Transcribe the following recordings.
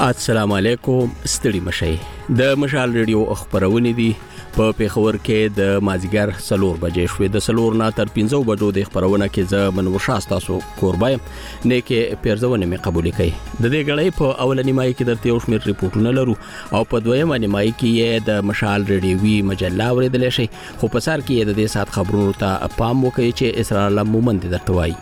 السلام علیکم. ستړي مشئ. د مشال ریډیو خبرونه دي په پیښور کې د مازیګر 4 بجې شوې. د 4 نه تر 5 بجو د خبرونه کې ز منور شاستاسو کوربای نه کې پیرځونه می قبول کړي. د دې غړې په اولنی مای کې درته یو شمېر ریپورتونه لرو او په دویمه مای کې د مشال ریډیوي مجله اوریدل شي. خو په سر کې د دې سات خبرونو ته پام وکړي چې اسرائیل مومند درته وایي.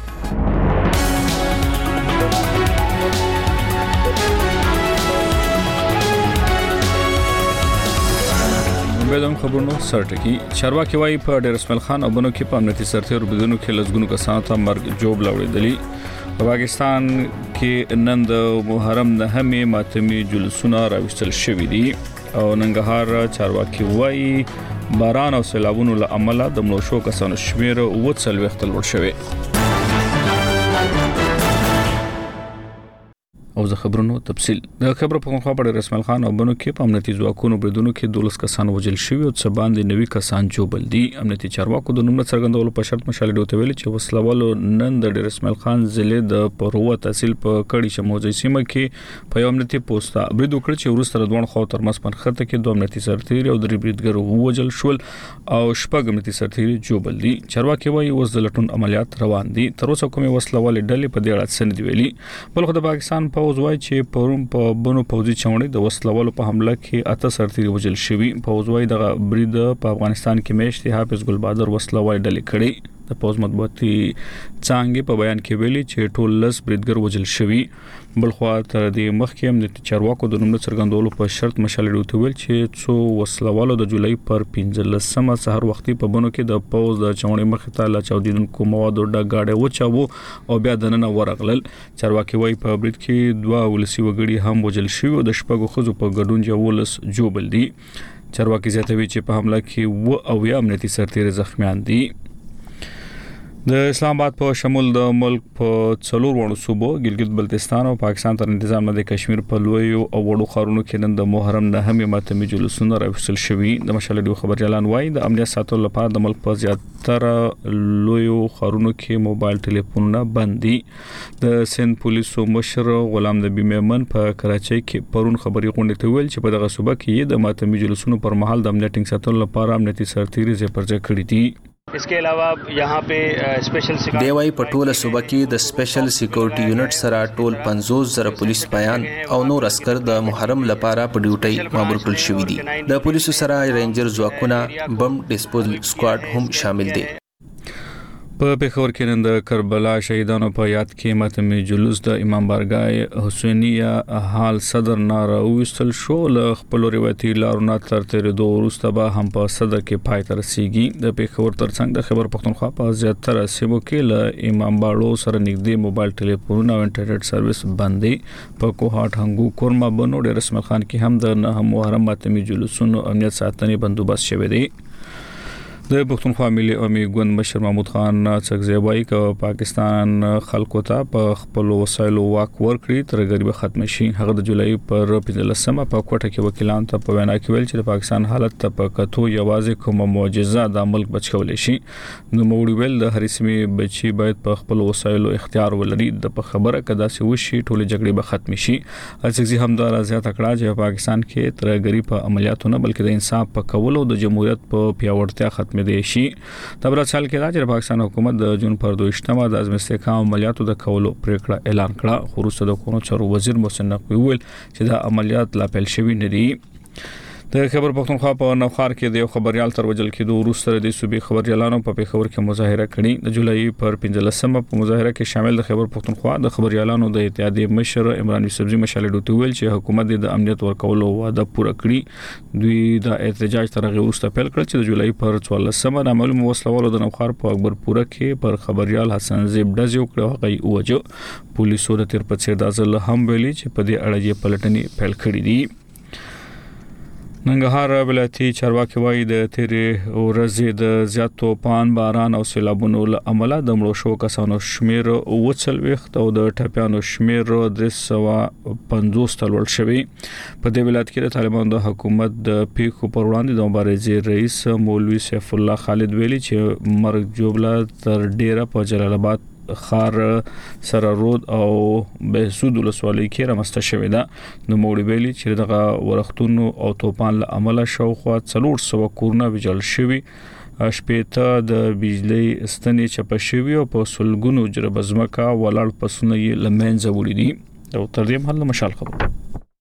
بدون خبرونو سرټکی چارواکي وايي په ډیر اسماعیل خان او بنو کې په امنیتي سرتیرو بدونو کې لزګونو کسانو ته مرګ جوب لاوړېدلی. په پاکستان کې نن د محرم د همې ماتمي جلوسونه راوستل شوې دي او ننګرهار چارواکي وايي باران او سیلابونو له امله د مړو شو کسانو شمیر 40 لوړ شوی. او زه خبرونو تفصیل د خبرو په خوا په اسماعیل خان او بنو کې په امنیتي ځواکونو بریدونو کې 12 کسان وژل شوي او څه باندې 90 کسان جوبل دي. امنیتي چارواکو د نومره څرګندولو په شرط مشال ډوته ویلي چې وسلوالو نن د اسماعیل خان ضلع د پروا تحصیل په کړي شموزي سیمه کې په امنیتي پوسټه برید وکړ چې ورسره دوه خو تر مسپن خطه کې دوه امنیتي سرتیر او درې بریدګر وژل شول او شپږ امنیتي سرتیر جوبل دي. چارواکي وايي اوس د لټون عملیات روان دي. تر اوسه کومه وسلوال ډلې په دې اړه سند ویلي. بلخو د پاکستان په وای چې پروم په بنو پوځي چوڼې د وسلوالو په حمله کې اته سرتیري وژل شوي. پوځوي د برید په افغانستان کې میشتي حافظ ګل بهادر وسلوال ډلې کړي. د پوز مطبوعاتي څنګه په بیان کې ویلي چې ټول لس بریدګر وژل شوي. بلخو تر دې مخکې هم د چارواکو د نومونو څرګندولو په شرط مشال ډوته ویل چې څو وسلوالو د جولای پر 15 سحر وختي په بنو کې د پوز د چوڼې مخ ته لا چاودیدونکو موادو د گاډه وچاو او بیا دننه ورغلل. چارواکي وايي په برید کې دوه ولسی وګړي هم وژل شوي او د شپږو خزو په ګډون جوولس جوبل دي. چارواکي زیاتوي چې په حمله کې و او یا امنیتي سرتیر زخمیان دي. د اسلام آباد په شمول د ملک په څلور وړو صوبو ګلګت بلتستان او پاکستان تر نظام د کشمیر په لوی او وړو خارونو کې نن د محرم نه همې ماتمي جلوسونه راوستل شوي. د مشال ډیو خبر اعلان وايي د امنیت ساتلو لپاره د ملک په زیاتره لوی خارونو کې موبایل ټلیفونونه بند دي. د سند پولیسو مشر غلام نبی میمن په کراچۍ کې پرون خبري غونډه ته ویل چې په دغه صوبه کې د ماتمي جلوسونو پر مهال د امنیت ساتلو لپاره امنیتي سرتیري زپرځ کړی دي. इसके अलावा यहाँ पे स्पेशल دیوای په ټوله صوبه کې د سپیشل سکیورټي یونټ سره ټول 50,000 پولیس بیان او نور عسكر د محرم لپاره په ډیوټي مامور کړل شوی دي. د پولیسو سره رینجر ځواکونه بم ډیسپوزل سکواډ هم شامل دي. په پیښور کې نن د کربلا شهیدانو په یاد کې ماتمي جلوس د امام بارګاه حسینیه حال صدر ناره وستل شو. له خپل روایتي لارونه تر تیرېدو وروسته به هم په صدر کې پای ته رسیږي. د پیښور ترڅنګ د خیبر پښتونخوا په زیاتره سیمو کې له امام باړو سره نږدې موبایل ټلیفونونه او انټرنیټ سرویس بندي. په کوهاټ هنګو کورما بنو ډیر اسماعیل خان کې هم د نه محرم ماتمي جلوسونو امنیت ساتنې بندوبست شوی دی. د پښتونخوا ملي عمومي ګوند مشر محمود خان څنګه وایي چې پاکستان خلکو ته په خپل وسایلو واک ورکړي تر غریب ختم شي. هغه د جولای پر 15 په کوټه کې وکیلان ته په وینا کې ویل چې د پاکستان حالت ته په کتو یوازې کومه معجزه د ملک بچولې شي. نو موږ ویل د هر سیمه بچي باید په خپل وسایلو اختیار ولري. د په خبره کدا سي وشي ټول جګړې به ختم شي. څنګه هم دا زیاته کړه چې پاکستان کې تر غریب عملیاتونه بلکې د انصاف په کولو د جمهوریت په پیاوړتیا ختم دي شي. د برسال کې دا چې پاکستان حکومت د جون پر 2 د ازم استحکام عملیاتو د کولو پریکړه اعلان کړه. خو وروسته د قانون چارو وزیر محسن نقوی ویل چې دا عملیات لا پیل شوی نه دي. د خبر پښتونخوا په نوخار کې د خبريال تر وجل کې د وروسته د صوبې خبريالانو په پیښور کې مظاهره کړې. د جولای پر 15 په مظاهره کې شامل د خبر پښتونخوا د خبريالانو د اتحادیې مشر عمران یوسفزي مشال ډوته ویل چې حکومت د امنیت ورکولو وعده پوره کړي. دوی د احتجاج تر هغه وروسته پیل کړ چې د جولای پر 14 د معلوم وسلوالو د نوخار په اکبرپوره کې پر خبريال حسن زیب ډز یو کړو. هغه وجه پولیسو د تیر په څیر د ځل هم ویلي چې په دې اړه یې پلټنې پیل کړې دي. ننګرهار ولایتي چارواکي وايي د تیرې ورځې د زیات طوفان باران او سیلابونو له امله د مړو شو کسانو شمیر 40 او د ټپيانو شمیر 350 لوړ شوی. په دې ولایت کې د طالبانو د حکومت د پیښو پر وړاندې د مبارزې رئیس مولوي سیف الله خالد ویلي چې مرګ جوړه تر ډیره په جلال آباد خار سره رود او بهسود ولسوالۍ کې رامسته شوې ده. نو موړي ویلي چې دغه ورختونو او توپان له عمله شاوخوا 400 کورونه ویجل شوي، شپېته د بجلی ستنې چپه شوي او په سلګونو جرب ځمکه ولاړ پسونه یې له منځه وړي دي. او تر دې مهال مشال خبر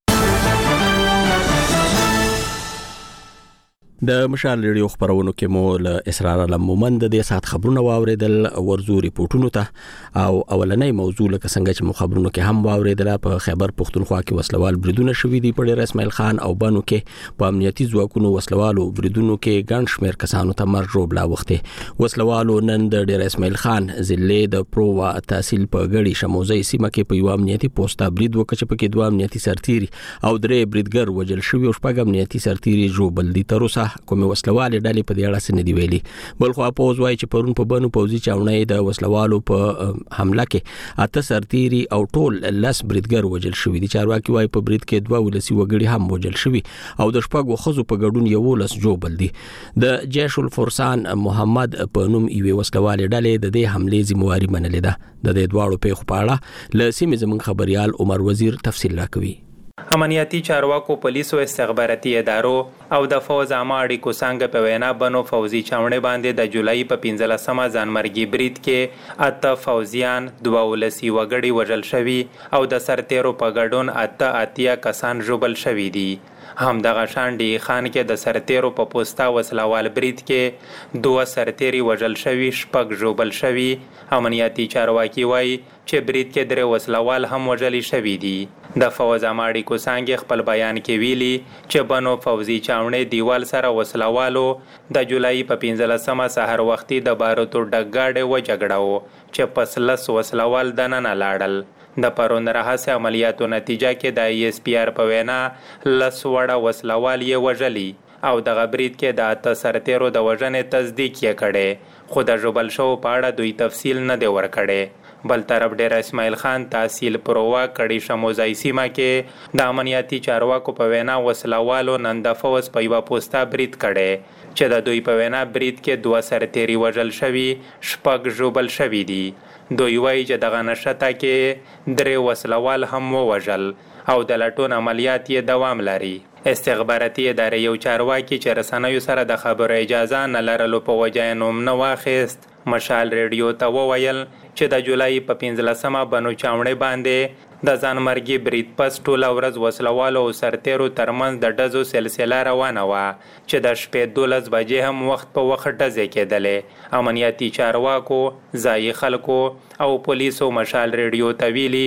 د مشال ریډیو خبرونو کې مو له اسرار علم مومند د سات خبرونه واوریدل ورزو ریپورتونو ته او اولنۍ موضوع لکه څنګه چې مو خبرونو کې هم واوریدل په خیبر پختونخوا کې وسلوال بریدونه شوې دي په ډیر اسماعیل خان او بانو کې په امنیتي ځواکونو وسلوالو بریدونو کې ګڼ شمېر کسانو ته مرګ ژوبلا وخته. وسلوالو نن د ډیر اسماعیل خان ضلع د پرووا تحصیل په غړي شموزي سیمه کې په یو امنیتي پوسټه برید وکړ چې په کې دوه امنیتي سرتیري او درې بریدګر وجل شوي او شپږ امنیتي سرتیري ژوبل دي. تر اوسه کومه وسلوالې ډلې په دې اړه څه نه دی ویلي. بلخو پوز وایي چې پرون په بنو پوزي چاونۍ د وسلوالو په حمله کې اته سرتیري او ټول لس بریدګر وجل شوي دي. چارواکي وایي په برید کې دوه ولسی وګړي هم وجل شوي او د شپږو خزو په ګډون یو لس جوبل دي. د جيش الفرسان محمد په نوم یو وسلوالې ډلې د دې حملې ذمہواری منلې ده. د دې دواړو پیښو په اړه له سیمې زموږ خبريال عمر وزیر تفصیل راکوي. امنیتي چارواکو پولیسو استخباراتي ادارو او د فوز عامه اړیکو څنګه په وینا بنو فوزي چاونې باندې د جولای په 15مه ځانمرګي برید کې اته فوزیان دوه ولسی وګړي وژل شوي او د سرتیرو په ګډون اته اتیا کسان ژوبل شوي دي. هم دغه شانډي خان کې د سرتیرو په پوسټا وسلوال برید کې دوه سرتیري وژل شوي، شپږ ژوبل شوي. امنیتي چارواکي وایي چې برید کې درې وسلوال هم وژل شوي دي. د فوز عامه اړیکو څنګه خپل بیان کې ویلي چې بنو فوزي چاونې دیوال سره وسلوالو د جولای په 15مه سحر وختي د باروتو ډګاډې و جګړاو چې پس لس وسلوال دننه لاړل. د پرون راهسه عملیاتو نتیجه کې د ایس پی آر په وینا لس وړه وسلوال یې وژلي او د غبرید کې د اته سرتیرو د وژنې تصدیق یې کړي، خو د ژوبل شو په اړه دوی تفصیل نه دی ورکړي. بل طرف ډیر اسماعیل خان تحصیل پروا کړي شموزای سیمه کې د امنیتي چارواکو په وینا وسلوالو نن د فوز په یو پوسټه برید کړي چې د دوی په وینا برید کې دوه سرتیري وژل شوي، شپږ ژوبل شوي دي. دوی وایي چې دغه نشته کې درې وسلوال هم ووژل او د لټون عملیات یې دوام لري. استخباراتي ادارې یو چارواکي چې رسنیو سره د خبرو اجازه نه لرلو په وجه یې نوم نه واخیست مشال ریډیو ته وویل چې د جولای په 15مه بنو چاونې باندې د ځانمرګي برید پس ټوله ورځ وسلوالو او سرتیرو ترمنځ د ډزو سلسله روانه وه چې د شپې 12 بجې هم وخت په وخت ډزې کېدلې. امنیتي چارواکو، ځایي خلکو او پولیسو مشال ریډیو ته ویلي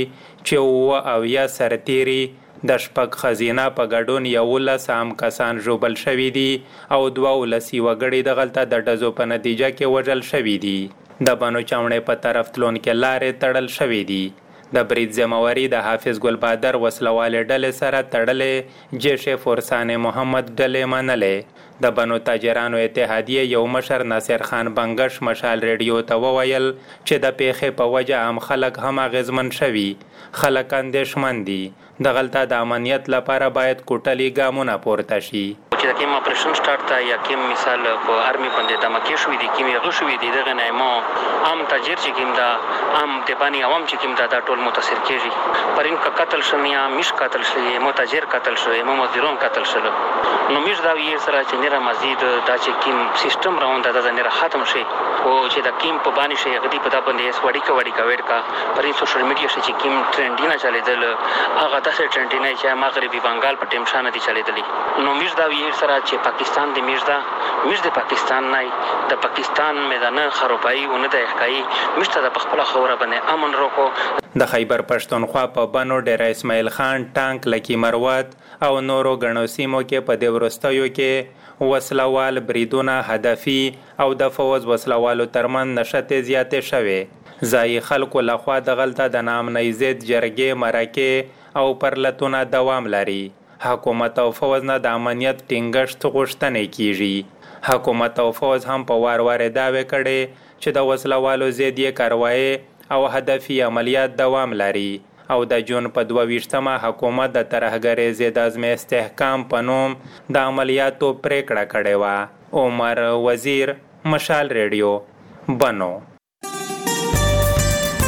چې 9 سرتیري د شپږ خزینه په ګډون 11 عام کسان ژوبل شوي دي او 2 ولسی وګړي دغلته د ډزو په نتیجه کې وژل شوي دي. د بنو چاونې په طرف تلون کې لارې تړل شوي دي. د برید ذمہواری د حافظ ګل بادر وسلوال ډلې سره تړلې جيش فرسان محمد ډلې منلې. د بنو تاجرانو اتحادیه یو مشر ناصر خان بنگش مشال ریډیو ته وویل چې د پیښې په وجه عام خلک هم اغیزمن شوي، خلک اندېښمن دي. دغلته د امنیت لپاره باید کوټلي ګامونه پورته شي. چې کوم اپریشن سٹارټ تا یا کوم مثال په ارمي باندې د مکه شوې دي کوم یو شوې دي دغه نه مو عام تاجر چې کوم دا عام ته باندې عوام چې کوم دا ټول متاثر کیږي. پرین کا قتل شمیا مش قتل شوی، متاجر قتل شوی، مدیرون قتل شوی. نو مش دا یې سره چې نه مزید دا چې کوم سیستم راوند دا نه ختم شي او چې دا کوم په باندې شي غدي په دا باندې وړي کا وړ کا پرین سوشل میډیا چې کوم ټرندینه چلیدل هغه داسې ټرندینه چې مغربي بنگال په ټیم شانه دي چلیدلی. نو مش دا سره چې پاکستان د میرز د پاکستان نه د پاکستان میدان خرابای او نه د حقای مشته د خپل خوره باندې امن روکو. د خیبر پښتونخوا په بنو ډیر اسماعیل خان ټانک لکی مروت او نورو غنو سیمو کې په د ورستیو کې وسلوال بریدونه هدفي او د فوز وسلوالو ترمن نشته زیاتې شوه. ځای خلکو لخوا د غلطه د نامنۍ ضد جرګې مرکه او پرلتونه دوام لري. حکومت او فوز نه د امنیت ټینګښت غوښتنې کیږي. حکومت او فوز هم په وار داوی کړي چې د وسلوالو ضد یې کاروایی او هدفي عملیات دوام لري او د جون په 22مه حکومت د ترهګرۍ ضد عزم استحکام په نوم د عملیاتو پریکړه کړې وه. عمر وزیر، مشال ریډیو، بنو.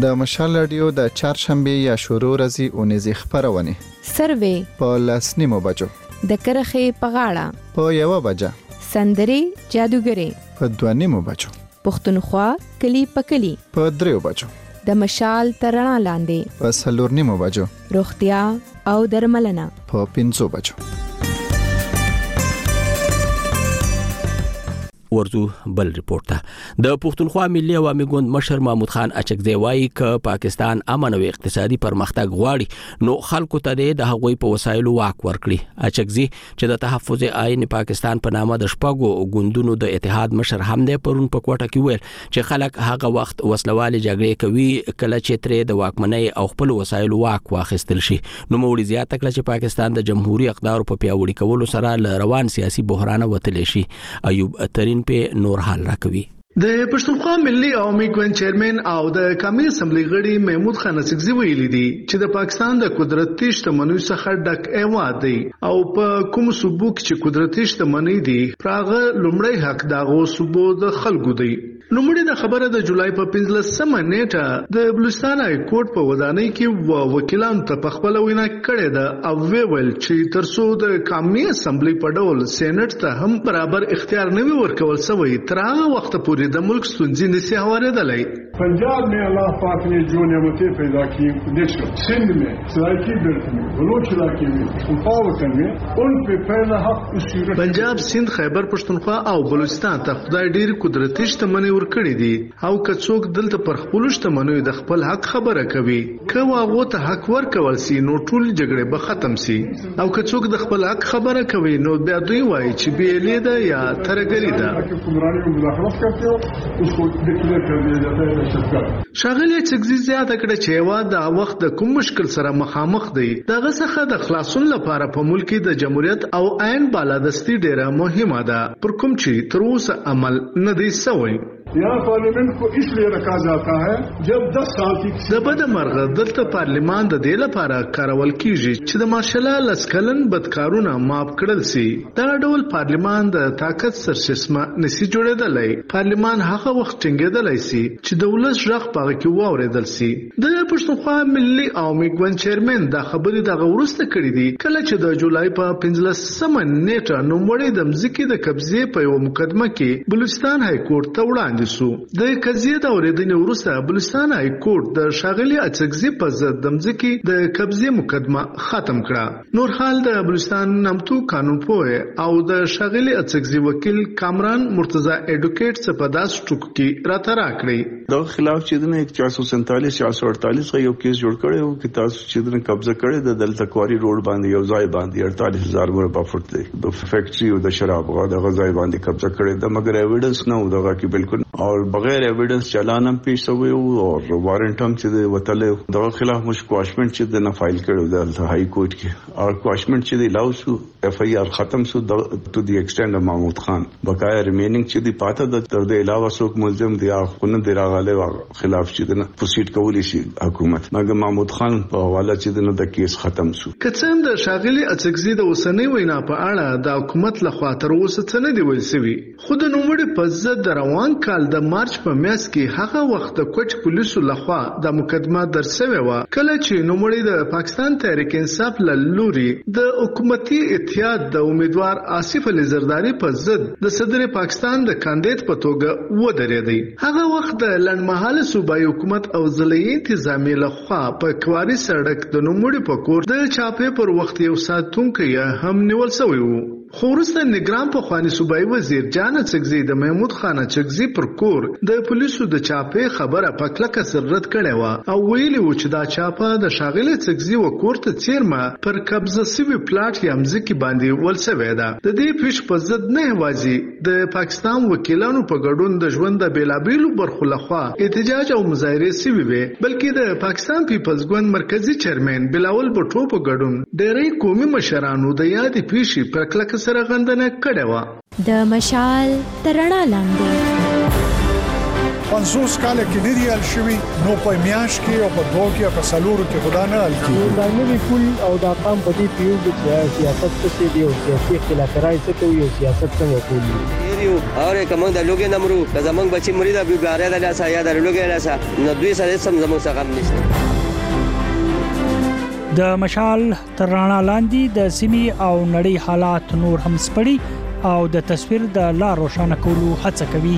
د مشال رادیو د چهارشنبه یا شروع ورځې اونیزې خبرونه سروې په 10:00 بجو د کرخې په غاړه په 1 بجه سندري جادوګري په 2:30 بجو پښتونخوا کلی په کلی په 3 بجو د مشال ترنا لاندې په 4:30 بجو روغتیا او درملنه په 5 بجو. ورزو بل ریپورت ته د پښتونخوا ملي عوامي ګوند مشر محمود خان اچکزی وایي ک پاکستان امن او اقتصادي پرمختګ غواړي نو خلکو ته د هغوی په وسایلو واک ورکړي. اچکزی چې د تحفظ آئین پاکستان په نامه د شپږو ګوندونو د اتحاد مشر هم دی پرون په کوټه کې ویل چې خلک هغه وخت وسلوالي جګړې کوي کله چې ترې د واکمنۍ او خپل وسایلو واک واخیستل شي. نو مولوی زیات کله چې پاکستان د جمهوریت اقدار په پیاوړي کولو سره روان سیاسي بحران وتلی شي. ایوب ترين په نور حال راکوي. د پښتونخوا ملي عوامي ګوند چیرمن او د قومي اسمبلی غړي محمود خان اڅکزي ویلي دي چې د پاکستان د قدرتي شتمنیو څخه ډک ایواد دی او په کوم صوبو کې چې قدرتي شتمنۍ دي پراغه لومړی حق دغه صوبو د خلکو دی. لومړی د خبره د جولای په 15مه نیټه د بلوچستان های کورټ په ودانۍ کې وکیلانو ته په خپل وینا کړې ده او ویل چې ترڅو د قومي اسمبلی په ډول سېنات ته هم برابر اختیار نه ورکول شوی تر هغه وخت پورې د ملک ستونزې نشي هوارېدلای. पंजाब में अल्लाह पाक ने जो नेमतें पैदा की देखो सिंध में सराइकी बेल्ट में बलूच इलाके में उपावतन में उन पे पहला हक उसी पंजाब सिंध खैबर पख्तूनख्वा او بلوچستان ته خدای ډیر قدرتي شتمنۍ ورکړي دي او کڅوک دلته پر خپل شتمنۍ د خپل حق خبره کوي که واغو ته حق ورکول سي نو ټول جګړې به ختم سي او کڅوک د خپل حق خبره کوي نو بیا دوی وایي چې بیلې ده یا ترګری ده. شاغلی اڅکزي زیاته کړه چې هوا د وخت د کوم مشکل سره مخامخ دی دغه څخه د خلاصون لپاره په ملک کې د جمهوریت او عین بالادستی ډیره مهمه ده پر کوم چې تر اوسه عمل نه دی شوی. यहाँ पार्लियामेंट को इसलिए रखा जाता है जब 10 साल की دبد مرغه دلته پارلیمان د دې لپاره کارول کیږي چې د مارشال لسکلن بدکارونه معاف کړل سي. دا ډول پارلیمان د طاقت سرچشمه نسی جوړېدلای. پارلیمان هغه وخت ټینګېدلای سي چې د ولس ژغ پاغه کې واوریدل سي. د پښتونخوا ملي عوامي ګوند چیرمن دا خبرې د غورسته کړې دي کله چې د جولای په 15مه نیټه نوموړي د مځکې د قبضې په یو مقدمه کې بلوچستان های کورټ ته وړاندې د قضیه د اوریدنې وروسته بلوچستان های کورټ د شاغلی اڅکزي په ضد د مځکې د قبضې مقدمه ختم کړه. نور حال د بلوچستان نامتو قانونپوه او د شاغلی اڅکزي وکیل کامران مرتضی ایډوکیټ څخه په داس ټوک کې راته راکړي د خلاف چې د 447 448 یو کیس جوړ کړي او چې تاسو چې د قبضه کړي د دلته کواري روډ باندې یو ځای باندې 48000 مربع فوټ دی د فیکټري او د شراب غا د غځای باندې قبضه کړي د مګر ایویډنس نه و دغه کې بالکل اور بغیر ایویډنس چالان هم پیښ شوی او وارنټ هم چې د وتل دغه خلاف مشکواشمنت چې د نه فایل کړو د های کورټ کې او کواشمنت چې د لاوسو اف ای آر ختم شو ټو دی ایکسټند محمود خان بقایا ریمینینګ چې دی پاته د تر د علاوه څوک ملزم دی خونه دی راغله خلاف چې د پروسیډ کولی شي حکومت مګر محمود خان په حواله چې د کیس ختم شو. کڅم د شاغلی اڅکزي د وسنۍ وینا په اړه د حکومت لخوا تر اوسه څه نه دی ویل شوی. خود نوموړي په ضد د روان کال د مارچ په میاشت کې هغه وخت د کوټ پولیسو لخوا د مقدمه درسوي و کله چې نوموړي د پاکستان تحریک انصاف لوري د حکومتي اتحاد د امیدوار آصف علي زرداری په ضد د صدر پاکستان د کاندید په توګه ودرېدی. هغه وخت د لنډمهاله صوبایي حکومت او ضلعي انتظامیه لخوا په کواري سړک د نوموړي په کور د چاپې پر وخت یو ساتونکی هم نیول شوی و. خو وروسته نگران په خواني صوبایي وزیر جان اڅکزي د محمود خان اڅکزي پر کور د پولیسو د چاپې خبره په کلکه سر رد کړې و او ویلي و چې دا چاپه د شاغلی اڅکزي و کور ته چیرمه پر قبضه سوي پلاټ یا مځکي باندې ولسوي ده. د دې پیښ په ضد نه هوازي د پاکستان وکیلانو په ګډون د ژوند د بیلابیلو برخو لخوا احتجاج او مظاهره سوي وي بلکې د پاکستان پیپلز ګوند مرکزی چیرمن بلاول بټو په ګډون ډېری قومي مشرانو د یادې پیښې پر کلکه سره غندنه کړې و. د مشال ترنا لاندې 500 کال کې نری الشوي نو په میاش کې او په دوه کې په سلورو کې خدا نه الکی دا نوی کول او دا قام په دې پیو د سیاست څخه دی او سیاسي اختلافات څخه یو سیاست څنګه کوي یو او کوم د لوګي نمرو زمونږ بچي مرید ابي بارے د لاسه یا د لوګي لاسه نو دوی سره سم زمونږ څخه نشته. د مشال تر رڼا لاندې د سیمې او نړۍ حالات نور هم سپړي او د تصویر د لار روښانه کولو هڅه کوي.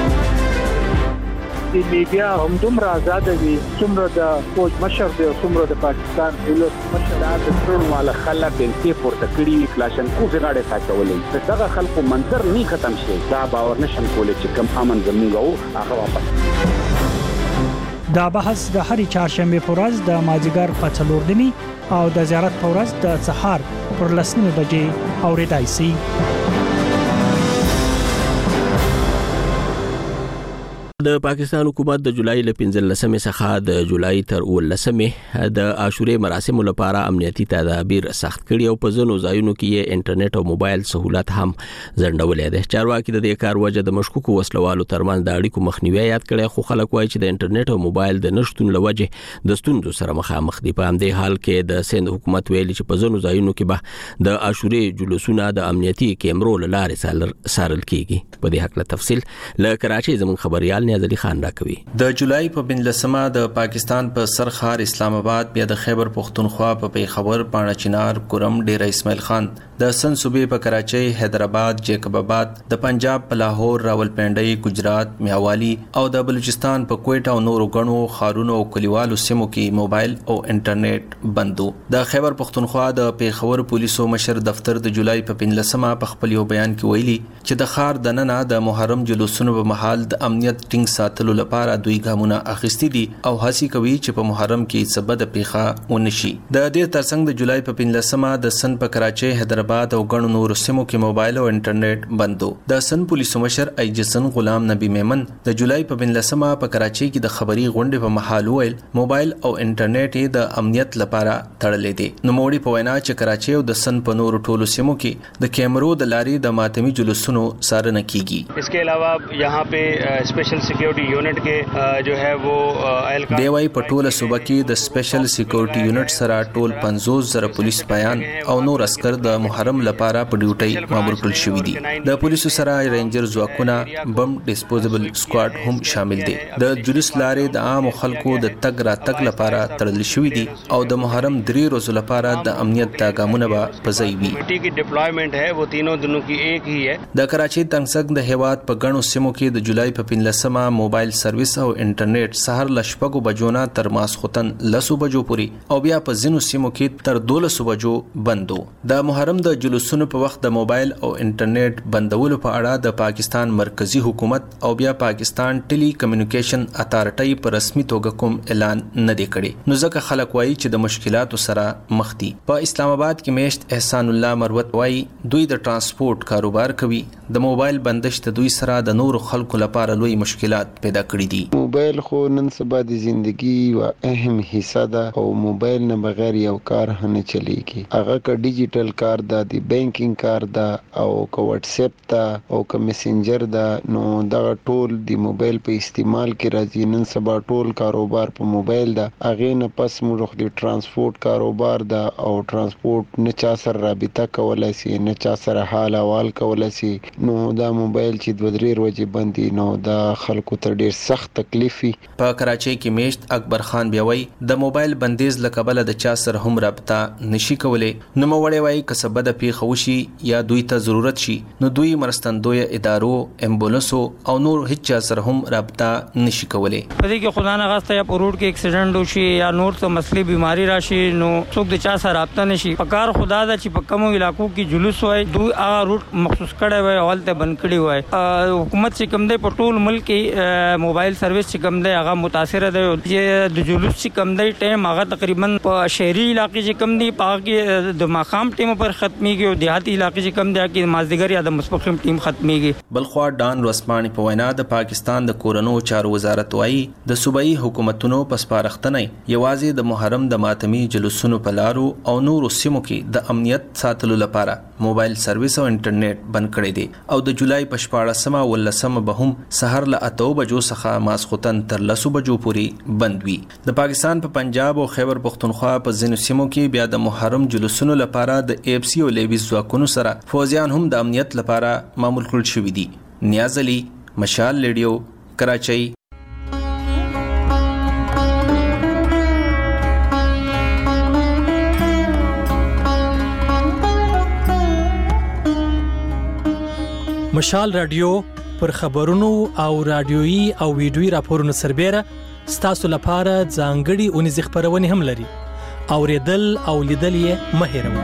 د میډیا هم دومره آزاد دي څومره د فوج مشر دی او څومره د پاکستان دولت مشر د ټول مال خلک بلکې پورته کړي کلاشنکوف غاړه ساتولې دغه خلکو منظر نه ختم شي دا باور نشم کولای چې کم امن زموږ او هغه واپس. دا بحث د هرې چهارشنبه په ورځ د مازیګر په 4:30 او د زیارت په ورځ د سهار پر 10:00 بجې اورېدای شي. د پاکستان حکومت د جولای ل 15 څخه د جولای تر 19 د عاشورې مراسمو لپاره امنیتي تدابیر سخت کړي او په ځینو ځایونو کې انټرنیټ او موبایل سہولت هم ځنډولې ده. چارواکي د دې کار وجه د مشکوکو وسلوالو ترمنځ د اړیکو مخنیوي یاد کړي، خو خلک وایي چې د انټرنیټ او موبایل د نشټون لوجه د ستونزو سره مخامخ دي. په همدې حال کې د سند حکومت ویلي چې په ځینو ځایونو کې به د عاشورې جلوسونه د امنیتي کیمرو لارې سارل کیږي. په دې حق له تفصیل له کراچۍ زموږ خبريال نیازعلی خان راکوي. د جولای په 15 د پاکستان په سرخار اسلام آباد بیا د خیبر پختونخوا په پیښور، پاڼه چنار، کورم، ډیره اسماعیل خان، د سن صوبې په کراچۍ، حیدرآباد، جیکب آباد، د پنجاب په لاهور، راولپنډي، گجرات، میاوالی او د بلوچستان په کوټه او نورو غنو خارونو او کلیوالو سیمو کې موبایل او انټرنیټ بندو. د خیبر پختونخوا د پیښور پولیسو مشر دفتر د جولای په 15 په خپل یو بیان کې ویلي چې د خار دننه د محرم جلوسونو په محل د امنیت ټینګ ساتلو لپاره دوی ګامونه اخیستي دي او هڅه کوي چې په محرم کې څه بد پیښه ونشي. د دې ترڅنګ د جولای په 15 د سن په کراچۍ، حیدرآباد او غنو نورو سیمو کې موبایل او انټرنیټ بندو. د سن پولیسو مشر ایجسن غلام نبی میمن د جولای په 15 په کراچۍ کې د خبري غونډې په محل ویل موبایل او انټرنیټ د امنیت لپاره تړلې دي. نو موړي په وینا چې کراچۍ او د سن په نورو ټولو سیمو کې د کیمرو د لارې د ماتمي جلوسونو څارنه کیږي. इसके अलावा यहाँ पे स्पेशल सिक्योरिटी यूनिट के जो है वो دیوای په ټوله صوبه کې د سپیشل سکیورټي یونټ سره ټول 50,000 پولیس پیان او نور عسكر د محرم لپاره په ډیوټي مامور کړل شوې دي. د پولیسو سره رینجر ځواکونه، بم ډیسپوزیبل سکواډ هم شامل دي. د جلوس لارې د عام خلکو د تګ را تګ لپاره تړل شوې دي او د محرم 3 ورځې لپاره د امنیت تګامونه به پځای وي. की डिप्लॉयमेंट है वो तीनों दिनों की एक ही है. د کراچۍ تنګ د هیواد په غنو سیمو کې د جولای په 15 موبایل سرویس او انټرنیټ سحر لشپګو بجونه تر ماسختن 10 بجو پوري او بیا په زینو سیمو کې تر 12 بجو بندو. د محرم د جلوسونو په وخت د موبایل او انټرنیټ بندولو په اړه د پاکستان مرکزی حکومت او بیا پاکستان ټیلی کمیونیکیشن اتارټي په رسمي توګه کوم اعلان نه دی کړی. نو ځکه خلک وایي چې د مشکلاتو سره مخ دي. په اسلام آباد کې میشت احسان الله مروت وایي دوی د ترانسپورت کاروبار کوي. د موبایل بندش د دوی سره د نورو خلکو لپاره لوی مشکلات پیدا کړی دي. موبایل خو نن سبا د ژوندۍ یو اهم حصہ ده او موبایل نه بغیر یو کار نه چلیږي. هغه ک ډیجیټل کار ده، د بانکینګ کار ده او ک واتس اپ ده او ک میسنجر ده. نو دا ټول د موبایل په استعمال کې راځي. نن سبا ټول کاروبار په موبایل ده. هغه نه پس موږ د ترانسپورت کاروبار ده او ترانسپورت نه چا سره رابطه کولای شي، نه چا سره حال احوال کولای شي. نو دا موبایل چې 2-3 ورځې بندي نو دا خلکو ته ډیر سخت تکلیف وي. په کراچۍ کې میشت اکبر خان بیاوي د موبایل بندیز لکبل د چا سره هم رابطه نشي کولای. نو موړی وایي کسبه د پیښه وشي یا دوی ته ضرورت شي نو دوی مرستندوی ادارو، امبولانسو او نور هیڅ چا سره هم رابطه نشي کولای. په دې کې خدای نه غوښته یا په روډ کې اکسیډنټ وشي یا نور څه مسلې بیماری راشي نو څوک د چا سره رابطه نشي. پکار خدا دا چې په کومو علاقو کې جلوس وای دوی هغه روټ مخصوص کړي وای اول ته بند کړي وای. حکومت چې کوم دی په ټول ملک کې موبایل سرویس چې کوم دی هغه متاثر دی. چې د جلوس چې کوم دی ټیم هغه تقریبا په شهري علاقې چې کوم دی په کې د ماقام ټیم پر ختميږي او دیهاتي علاقې چې کوم دی کې مازدیګر یا د مسبقم ټیم ختميږي. بلخوا ډان رسمانی په وینا د پاکستان د کورونو چارو وزارت وایي د صوبایي حکومتونو په سپارښتنه یوازې د محرم د ماتمي جلوسونو په لارو او نورو سیمو کې د امنیت ساتلو لپاره موبایل سرویس او انټرنیټ بند کړی دی او د جولای په 14 او 19 به هم سحر له 8 بجو څخه ماسختن تر 10 بجو پورې بند وي. د پاکستان په پنجاب او خیبر پختونخوا په ځینو سیمو کې بیا د محرم جلوسونو لپاره د ایف سی او لیویز ځواکونو سره فوجیان هم د امنیت لپاره معمول کړل شوی دي. نیاز علي، مشال ریډیو، کراچۍ. مشال رادیو پر خبرونو او رادیويي او ویډیويي راپورونو سربېره ستاسو لپاره ځانګړي اونیزې خبرونه هم لري. اوریدل او لیدل یې مه هېروئ.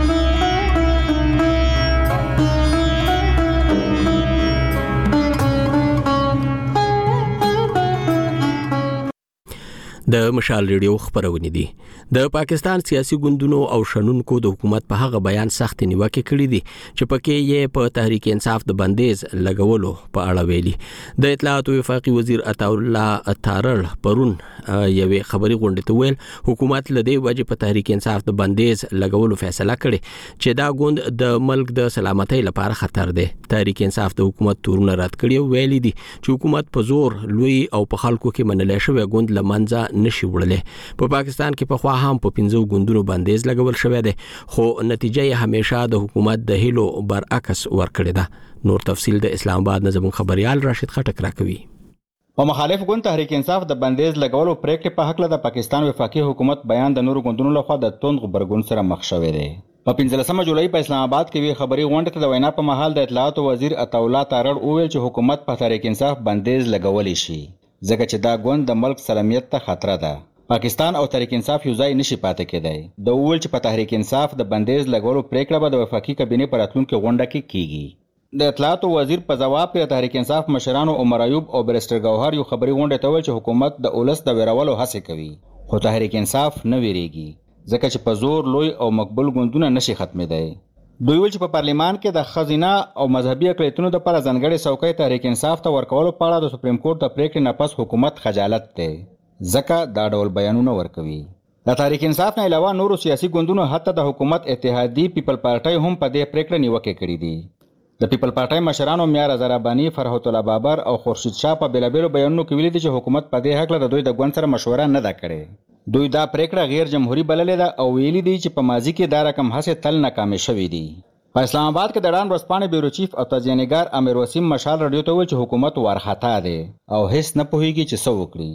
د مشال ریډیو خبرونه دي. د پاکستان سیاسي ګوندونو او شنونکو د حکومت په هغه بیان سخت نیوکه کړې دي چې پکې یې په تحریک انصاف د بندیز لګولو په اړه ویلي. د اطلاعات او وفاقي وزیر عطاالله تارړ پرون یوې خبري غونډې ته ویل حکومت لدی وجه په تحریک انصاف د بندیز لګولو فیصله کړې چې دا ګوند د ملک د سلامتۍ لپاره خطر دی. تحریک انصاف د حکومت تورونه رد کړي او ویلي دي چې حکومت په زور لوی او په خلکو کې منل شوی ګوند لمنځه نشي وړلې. په پاکستان کې په خوا هم په 15 ګوندونو بندیز لګول شوی دی خو نتیجه یې همیشه د حکومت د هیلو برعکس ورکړې ده. نور تفصیل د اسلام آباد نظم خبريال راشد خټک راکوي. په مخالف ګوند تحریک انصاف د بندیز لګولو پریکړې په حق له د پاکستان وفاقي حکومت بیان د نورو ګوندونو لخوا د توند غبرګون سره مخ شوی دی. په 15 جولای په اسلام آباد کې وی خبري غونډه ته د وینا په محل د اطلاعات وزیر عطاالله تارړ وویل چې حکومت په تحریک انصاف بندیز لګولې شي ځکه چې دا ګوند د ملک سلامت ته خطر ده. پاکستان او تحریک انصاف یو ځای نشي پاتې کېدای. د وویل چې په تحریک انصاف د بندیز لګولو پریکړه به د وفاقي کابینې په راتلونکي غونډه کې کیږي. د اطلاعات وزیر په جواب کې تحریک انصاف مشرانو عمر ایوب او برستر گوهر یو خبري غونډه ته ویل چې حکومت د اولس د ویرولو هڅه کوي خو تحریک انصاف نه ویریږي ځکه چې په زور لوی او مقبول ګوندونه نشي ختمېدای. دوی ویل چې په پارلیمان کې د خزینه او مذهبي اقلیتونو د پر ځانګړي څوکۍ تحریک انصاف ته ورکولو په اړه د سپریم کورټ د پریکړې نه پس حکومت خجالت دی ځکه دا ډول بیانونه ورکوي. د تحریک انصاف نه علاوه نورو سیاسي ګوندونو حتی د حکومت اتحادی پیپل پارټي هم په دې پریکړه نیوکه کړې دي. د پیپل پارټي مشرانو میار زرابانی، فرحت الله بابر او خورشید شاه په بیلابیلو بیانونو کې ویلي دي چې حکومت په دې حق له دوی د ګوند سره مشوره نه ده کړې. دوی دا پریکړه غیر جمهوریت بللې ده او ویلي دي چې په ماضي کې دا رقم هڅې تل ناکامې شوې دي. په اسلام آباد کې د ډان ورځپاڼې بیورو چیف او تجزیه‌نګار امیر وسیم مشال رادیو ته ویل چې حکومت وارخطا دی او هیڅ نه پوهیږي چې څه وکړي.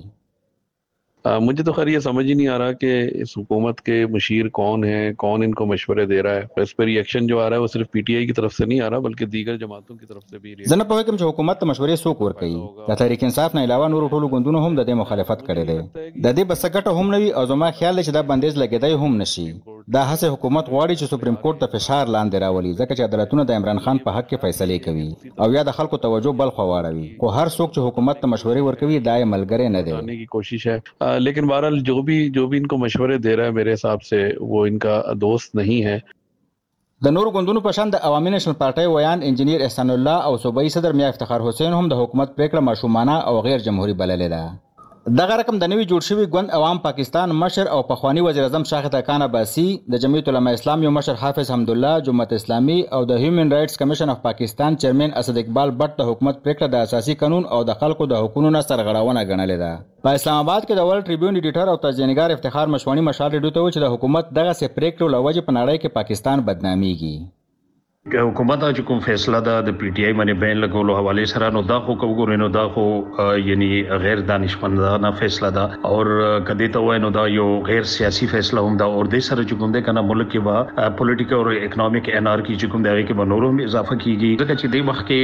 मुझे तो खैर ये समझ ही नहीं आ रहा कि इस हुकूमत के मुशीर कौन है, कौन इनको मशवरे दे रहा है. इस पर रिएक्शन जो आ रहा है वो सिर्फ पीटीआई की तरफ से नहीं आ रहा बल्कि दीगर जमातों की तरफ से भी. زنه په کوم چې حکومت ته مشورې څوک ورکوي. د تحریک انصاف نه علاوه نور ټولو ګوندونو هم د دې مخالفت کړې ده. د دې بسکټه هم نوي او زما خیال دی چې دا بندیز لګیدای هم نشي. دا هڅه حکومت غواړي چې سپریم کورټ ته فشار لاندې راولي ځکه چې عدالتونه د عمران خان په حق کې فیصله کوي او یا د خلکو توجه بل خوا واړوي. خو هر څوک چې حکومت ته مشورې ورکوي دا یې ملګری نه دی. की कोशिश है लेकिन बहरहाल जो भी इनको मशवरे दे रहा है मेरे हिसाब से वो इनका दोस्त नहीं है. د نورو ګوندونو په شان د عوامي نېشنل پارټي ویان انجینیر احسان الله او صوبایي صدر میا افتخار حسین هم د حکومت پریکړه ماشومانه او غیر جمهوریت بللې ده. دغه رقم د نوي جوړ شوی ګوند عوام پاکستان مشر او پخوانی وزیر اعظم شاهد خان عباسی، د جمعیت علماء اسلام یو مشر حافظ حمد الله، جمعیت اسلامي او د هیومن رائټس کمیشن اف پاکستان چیرمن اسد اقبال بټ د حکومت پریکړه د اساسي قانون او د خلکو د حقوقو نه سرغړونه ګڼلې ده. په اسلام آباد کې د ورلد ټریبیون ایډیټر او تجزیه‌نګار افتخار مشوانی مشال ریډیو ته چې د حکومت دغه سي پریکړه لوجه په نړۍ کې پاکستان بدناميږي. که حکومت چې کوم فیصله ده د پی ټی آی باندې بین لګولو حواله سره نو دا خو وګورئ نو دا خو یعنی غیر دانشمندانه فیصله ده او کدی ته وای نو دا یو غیر سیاسي فیصله هم ده او د سره چې کوم ده کنه ملک کې با پولیټیکل او اکونومیک انارکی چې کوم ده کې به نورو اضافه کیږي ځکه چې د وخت کې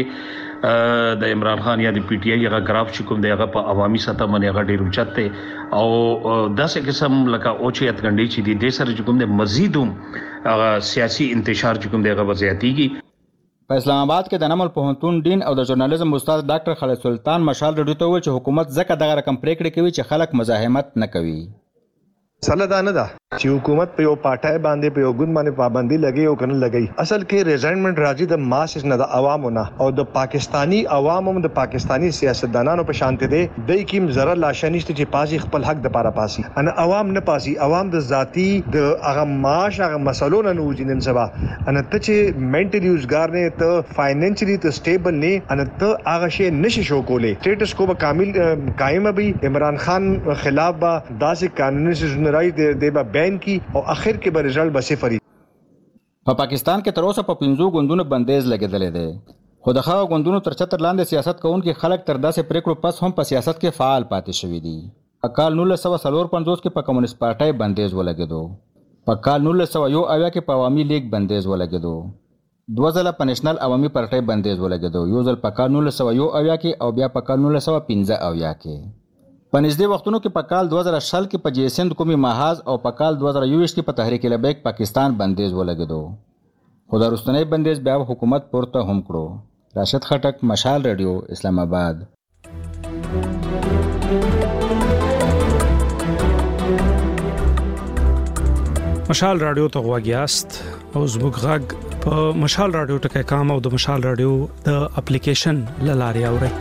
د عمران خان یا د پی ټی آی هغه گراف چې کوم دی هغه په عوامي سطح باندې هغه ډیر اوچت دی او داسې قسم لکه اوچت غنډي چې د سره چې کوم دی مزیدوم هغه سیاسي انتشار چې کوم دی هغه زیاتیږي. په اسلام آباد کې د نمل پوهنتون ډین او د ژورنالیزم استاد ډاکټر خالد سلطان مشال رډو ته ویل چې حکومت ځکه دغه رقم پریکړه کوي چې خلک مزاحمت نه کوي. سله دا نه ده چې حکومت په یو پاټای باندې په یو ګوند باندې پابندي لګي او کنه لګي. اصل کې ریزاینمنت راځي د ماسس نه د عوامو نه او د پاکستانی عوامو د پاکستانی سیاستدانانو په شانته دي د کیم زره لاشنيشت چې پاسي خپل حق د پاره پاسي ان عوام نه پاسي. عوام د ذاتی د هغه معاش هغه مسلو نه وځینن سبا ان ته چې منټلی یوزګار نه ته فاینانشلی ته سټیبل نه ان ته هغه شی نشي شو کولې. سټیټس کو به کامل قائم به عمران خان خلاف به داسې قانوني سيزونه راي دی به بین کی او اخر کې به رزلټ به صفر. په پاکستان کې تر اوسه په 15 ګوندونو بندیز لګیدل دي خو د هغه غوندونو تر چتر لاندې سیاست کوونکي خلک تر داسې پریکړو پس هم په سیاست کې فعال پاتې شوي دي. په کال 1954 کې په کمونیست پارټۍ بندیز ولګېدو. په کال 1991 کې په عوامي لیگ بندیز ولګېدو. 2 ځله په نېشنل عوامي پارټۍ بندیز ولګېدو. یو ځل په کال 1991 کې او بیا په کال 1915 کې. په نږدې وختونو کې په کال 2020 کې په جیسند قومي محاذ او په کال 2021 کې په تحریک لبیک پاکستان بندیز ولګېدو. خو دا وروستنی بندیز بیا حکومت پورته هم کړو. راشد خټک، مشال رادیو، اسلام آباد. مشال رادیو ته غواګیاست او زموږ غږ په مشال رادیو ټکی کام او د مشال رادیو د اپلیکیشن لاري اوري.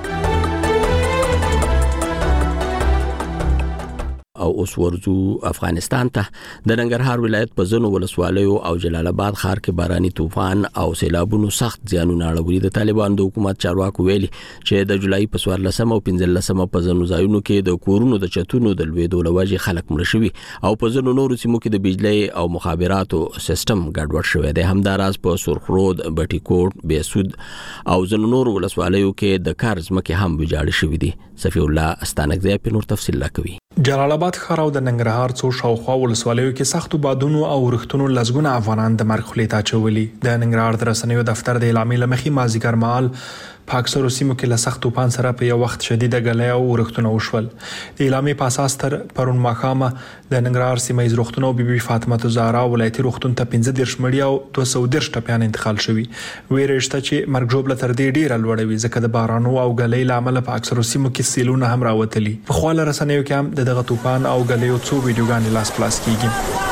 او اوس ورځو افغانستان ته. د ننګرهار ولایت په ځینو ولسوالیو او جلال آباد ښار کې باراني طوفان او سیلابونو سخت زیانونه اړولي. د طالبانو د حکومت چارواکو ویلي چې د جولای په 14 او 15 په ځینو ځایونو کې د کورونو د چتونو د لوېدو لوجې خلک مړه شوي او په ځینو نورو سیمو کې د بجلی او مخابراتو سیستم ګډوډ شوی دی. همداراز په سرخرود، بټي کوټ، بیسود او ځینو نورو ولسوالیو کې د کار ځمکې هم ویجاړې شوي دي. صفی الله استانکزی په نور تفصیل راکوي. جلال آباد ښار او د ننګرهار څو شاوخوا ولسوالیو کې سختو بادونو او ورښتونو لزګونه افغانان د مرګ خولې ته اچولي. د ننګرهار د رسنیو دفتر د اعلامیې له مخې مازیګر مهال په اکثرو سیمو کې له سخت طوفان سره په یو وخت شدیده ګلۍ او ورښتونه وشول. د اعلامیې په اساس تر پرون ماښامه د ننګرهار سیمه ییز روغتون او بي فاطمه الزهرا ولایتي روغتون ته 15 مړي او 210 ټپیان انتقال شوي. ویره شته چې مرګ ژوبله تر دې ډیره لوړه وي ځکه د بارانو او ګلۍ له امله په اکثرو سیمو کې سیلونه هم راوتلي. په خو له رسنیو کې هم دغه طوفان او ګلۍ څو ویډیوګانې لاس پلاس کیږي.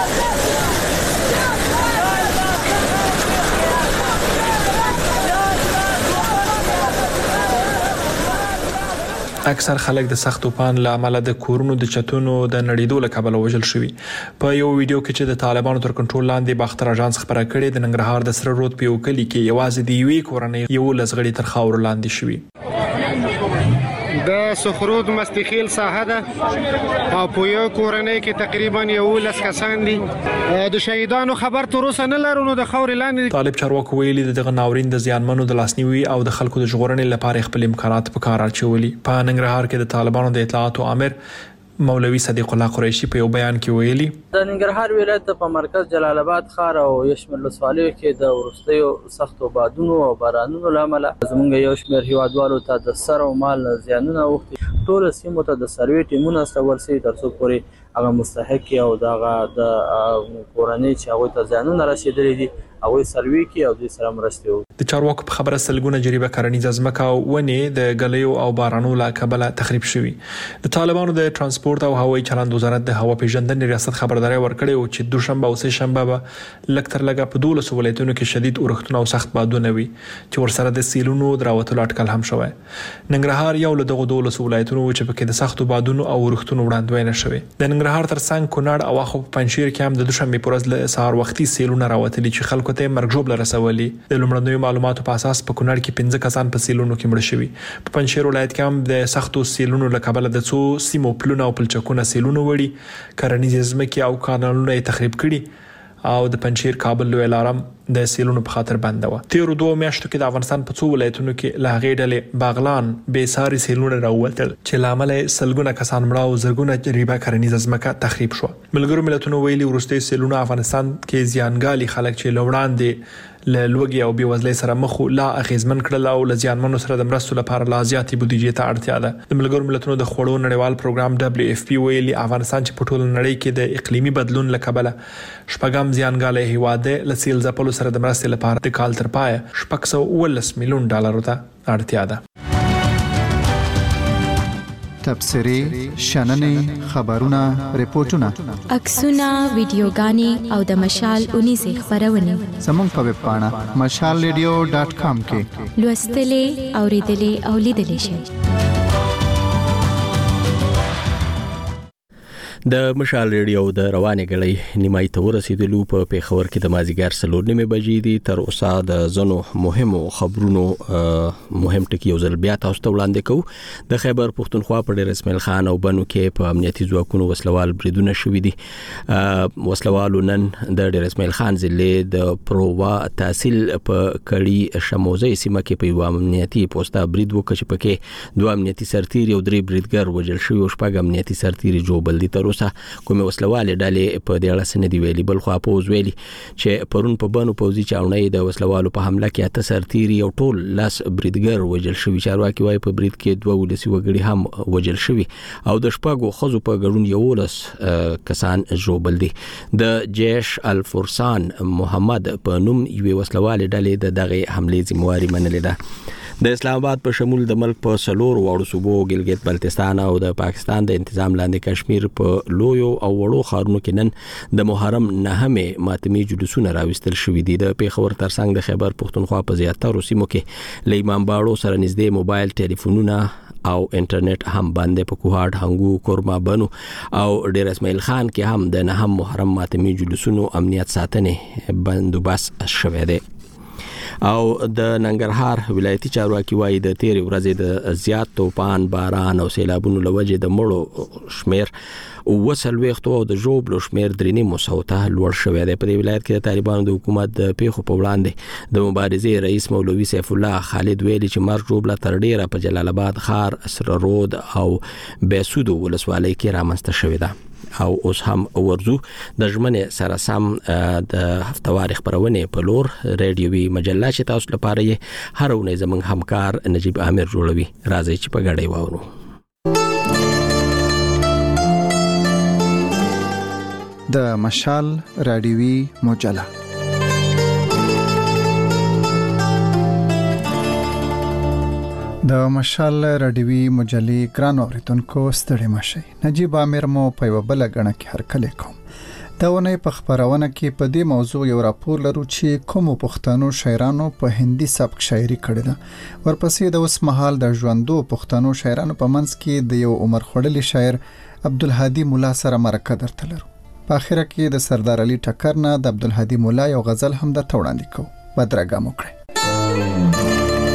اکثر خلک د سخت طوفان له امله د کورونو د چتونو د نړیدو له کبله وژل شوي. په یو ویډیو کې چې د طالبانو تر کنټرول لاندې باختر اژانس خبره کړې، د ننګرهار د سره رود په یو کلي کې یوازې د یوې کورنۍ یو لزغړي تر خاورو لاندې شوي. د سخرود مستخیل ساحه ده او په یو کورنۍ کې تقریبا 11 کسان دي. د شهیدانو خبر تر اوسه نه لرو. نو د خاورې لاندې طالب چارواکو ویلي دغه ناورین د زیانمنو د لاسنیوي او د خلکو د ژغورنې لپاره خپل امکانات په کار اچولي. په ننګرهار کې د طالبانو د اطلاعاتو امر مولوي صدیق الله قریشي په یو بیان کې ویلي د ننګرهار ولایت په مرکز جلال آباد ښار او یشمل ولسوالیو کې د ورستیو سختو بادونو او بارانونو لامل زموږ یو شمېر هیوادوالو ته د سر او مال زیانونه اوښتي. ټول سیمو ته د سروي ټیمونه استول شوي ترڅو پورې هغه مستحق او دغه د کورنۍ چې هغوی ته زیانونه رسېدلي دي هغوی سروي کې او دوی سره مرستې وکړي. د چارواکو په خبره سلګونه جریبه کرنیزه ځمکه او ونې د ګلیو او بارانو له کبله تخریب شوي. د طالبانو د ترانسپورت او هوایي چلند وزارت د هوا پیژندنې ریاست خبرداري ورکړې و چې دوشنبه او سه شنبه به لږ تر لږه په 12 ولایتونو کې شدید اورښتونه او سخت بادونه وي چې ورسره د سیلونو دراوتلو اټکل هم شوی. ننګرهار یو له دغه 12 ولایتونو چې پکې د سختو بادونو او اورښتونو وړاندوینه شوی. د ننګرهار ترڅنګ کونړ او اخو پنځیر کې هم د دوشنبه پر ورځ له سهار وختي سیلونه راوتلي چې خلکو ته مرګ ژوبله رسولي. د لومړنیو معلوماتو په اساس په کونړ کې 15 کسان په سیلونو کې مړه شوي. په پنځیر ولایت کې هم د سختو سیلونو له کبله د څو سیمو پلونه او پلچکونه سیلونه وړي، کرنیزې ځمکې او کانالونه یې تخریب کړي او د پنځیر کابل لوی لارم د سیلونو په خاطر بند و. تیر 2 میاشتو کې د افغانستان په څو ولایتونو کې له هغې ډلې باغلان بې ساري سیلونه راووتل چې له امله سلګونه کسان مړه او زرګونه جریبه کرنیزه ځمکه تخریب شوه. ملګرو ملتونو ویلي وروستي سیلونه افغانستان کې زیانګالي خلک چې له وړاندې له لوږې او بېوزلۍ سره مخ لا اغیزمن کړل او له زیانمنو سره د مرستو لپاره لا زیاتې بودیجې ته اړتیا ده. د ملګرو ملتونو د خوړو نړیوال پروګرام WFP ویلي افغانستان چې په ټوله نړۍ کې د اقلیمي بدلون له کبله شپږم زیانګالی هیواد دی، له سیل ځپلو سره د مرستې لپاره د کال تر پایه $619 میلیون ته اړتیا ده. تبصرې، شننې، خبرونه، ریپورتونه، عکسونه، ویډیوګانې او د مشال اونیزې خبرونه زموږ په ویب پاڼه mashalradio.com کې لوستلې، اوریدلې او لیدلې شئ. د مشال ریډیو د روانې غړې نیمای ته ورسېدلو په پیښور کې د مازیګر 4:30 بجې دي. تر اوسه د زنو مهمو خبرونو مهم ټکي یو ځل بیا تاسو ته وړاندې کوو. د خیبر پښتونخوا په ډیر اسماعیل خان او بنو کې په امنیتي ځواکونو وسلوال بریدونه شوي دي. وسلوالو نن د ډیر اسماعیل خان ضلع د پرووا تحصیل په کړي شموزه سیمه کې په یو امنیتي پوسټه برید وکړ چې پکې 2 امنیتي سرتیري او 3 بریدګر وژل شوي او 6 امنیتي سرتیري جوړ دي. تر اوسه کومه وسلواله ډلې په دې اړه سند ویلي، بل خو پوز ویلي چې پرون په بانو پوزي چاونې د وسلوالو په حمله کې 8 سرتیري او ټول لاس بریدګر وژل شوي. چارواکي وايي په برید کې 2 ولسی وګړي هم وژل شوي او د شپږو خزو په ګډون 11 کسان جوړ دي. د جيش الفرسان محمد په نوم یو وسلواله ډلې د دغه حمله ذمہواری منلې ده. د اسلام آباد په شمول د ملک په سلور وړو صوبو ګلګت بلتستان او د پاکستان د تنظیم لاندې کشمیر په لویو او وړو ښارونو کې نن د محرم 9 ماتمي جلوسونه راوستل شوې دي. د پیښور ترڅنګ د خیبر پښتونخوا په زیاتره سیمو کې له امام باړو سره نږدې موبایل ټلیفونونه او انټرنیټ هم باندې په کوهاټ هنګو کورما بنو او ډیر اسماعیل خان کې هم د 9 محرم ماتمي جلوسونو امنیت ساتنې بندوبست شوه دی. او د ننګرهار ولایتي چارواکي وايي د تیر ورځې د زیات توپان، باران او سیلابونو لوجه د مړو شمیر وصل وختو او د جوړ شمیر درنی مساوته لوړ شوې ده. په دې ولایت کې د طالبانو د حکومت د پیښو په وړاندې د مبارزې رئیس مولوي سیف الله خالد ویلي چې مرګ جوړ تر ډیره په جلال آباد ښار، اسره رود او بیسود ولسوالۍ کې رامنځته شوې ده. او اوس هم ورزو د ژمنې سره سم د هفتوار خبرونه په لور رادیوي مجله چې تاسو لپاره یې هر ورځ زموږ همکار نجیب عامر جوړوي. راځي چې په غړې واورو. د مشال رادیوي مجله د مشال رادیوي مجلې ګران اوریدونکو ستړي مشي. نجیب عامر مو په یو بل غنه کې هرکلی کوم. دا ونه په خبرونه کې په دې موضوع یو راپور لرو چې کوم پښتنو شاعرانو په هندي سبک شاعري کړې ده. ورپسې د اوس مهال د ژوندو پښتنو شاعرانو په منځ کې د یو عمر خړلې شاعر عبدالهادي مولا سره مرکه درته لرو. په اخر کې د سردار علي ټکر نه د عبدالهادي مولا یو غزل هم د توړاندې کوو. بدرګه مو کړئ.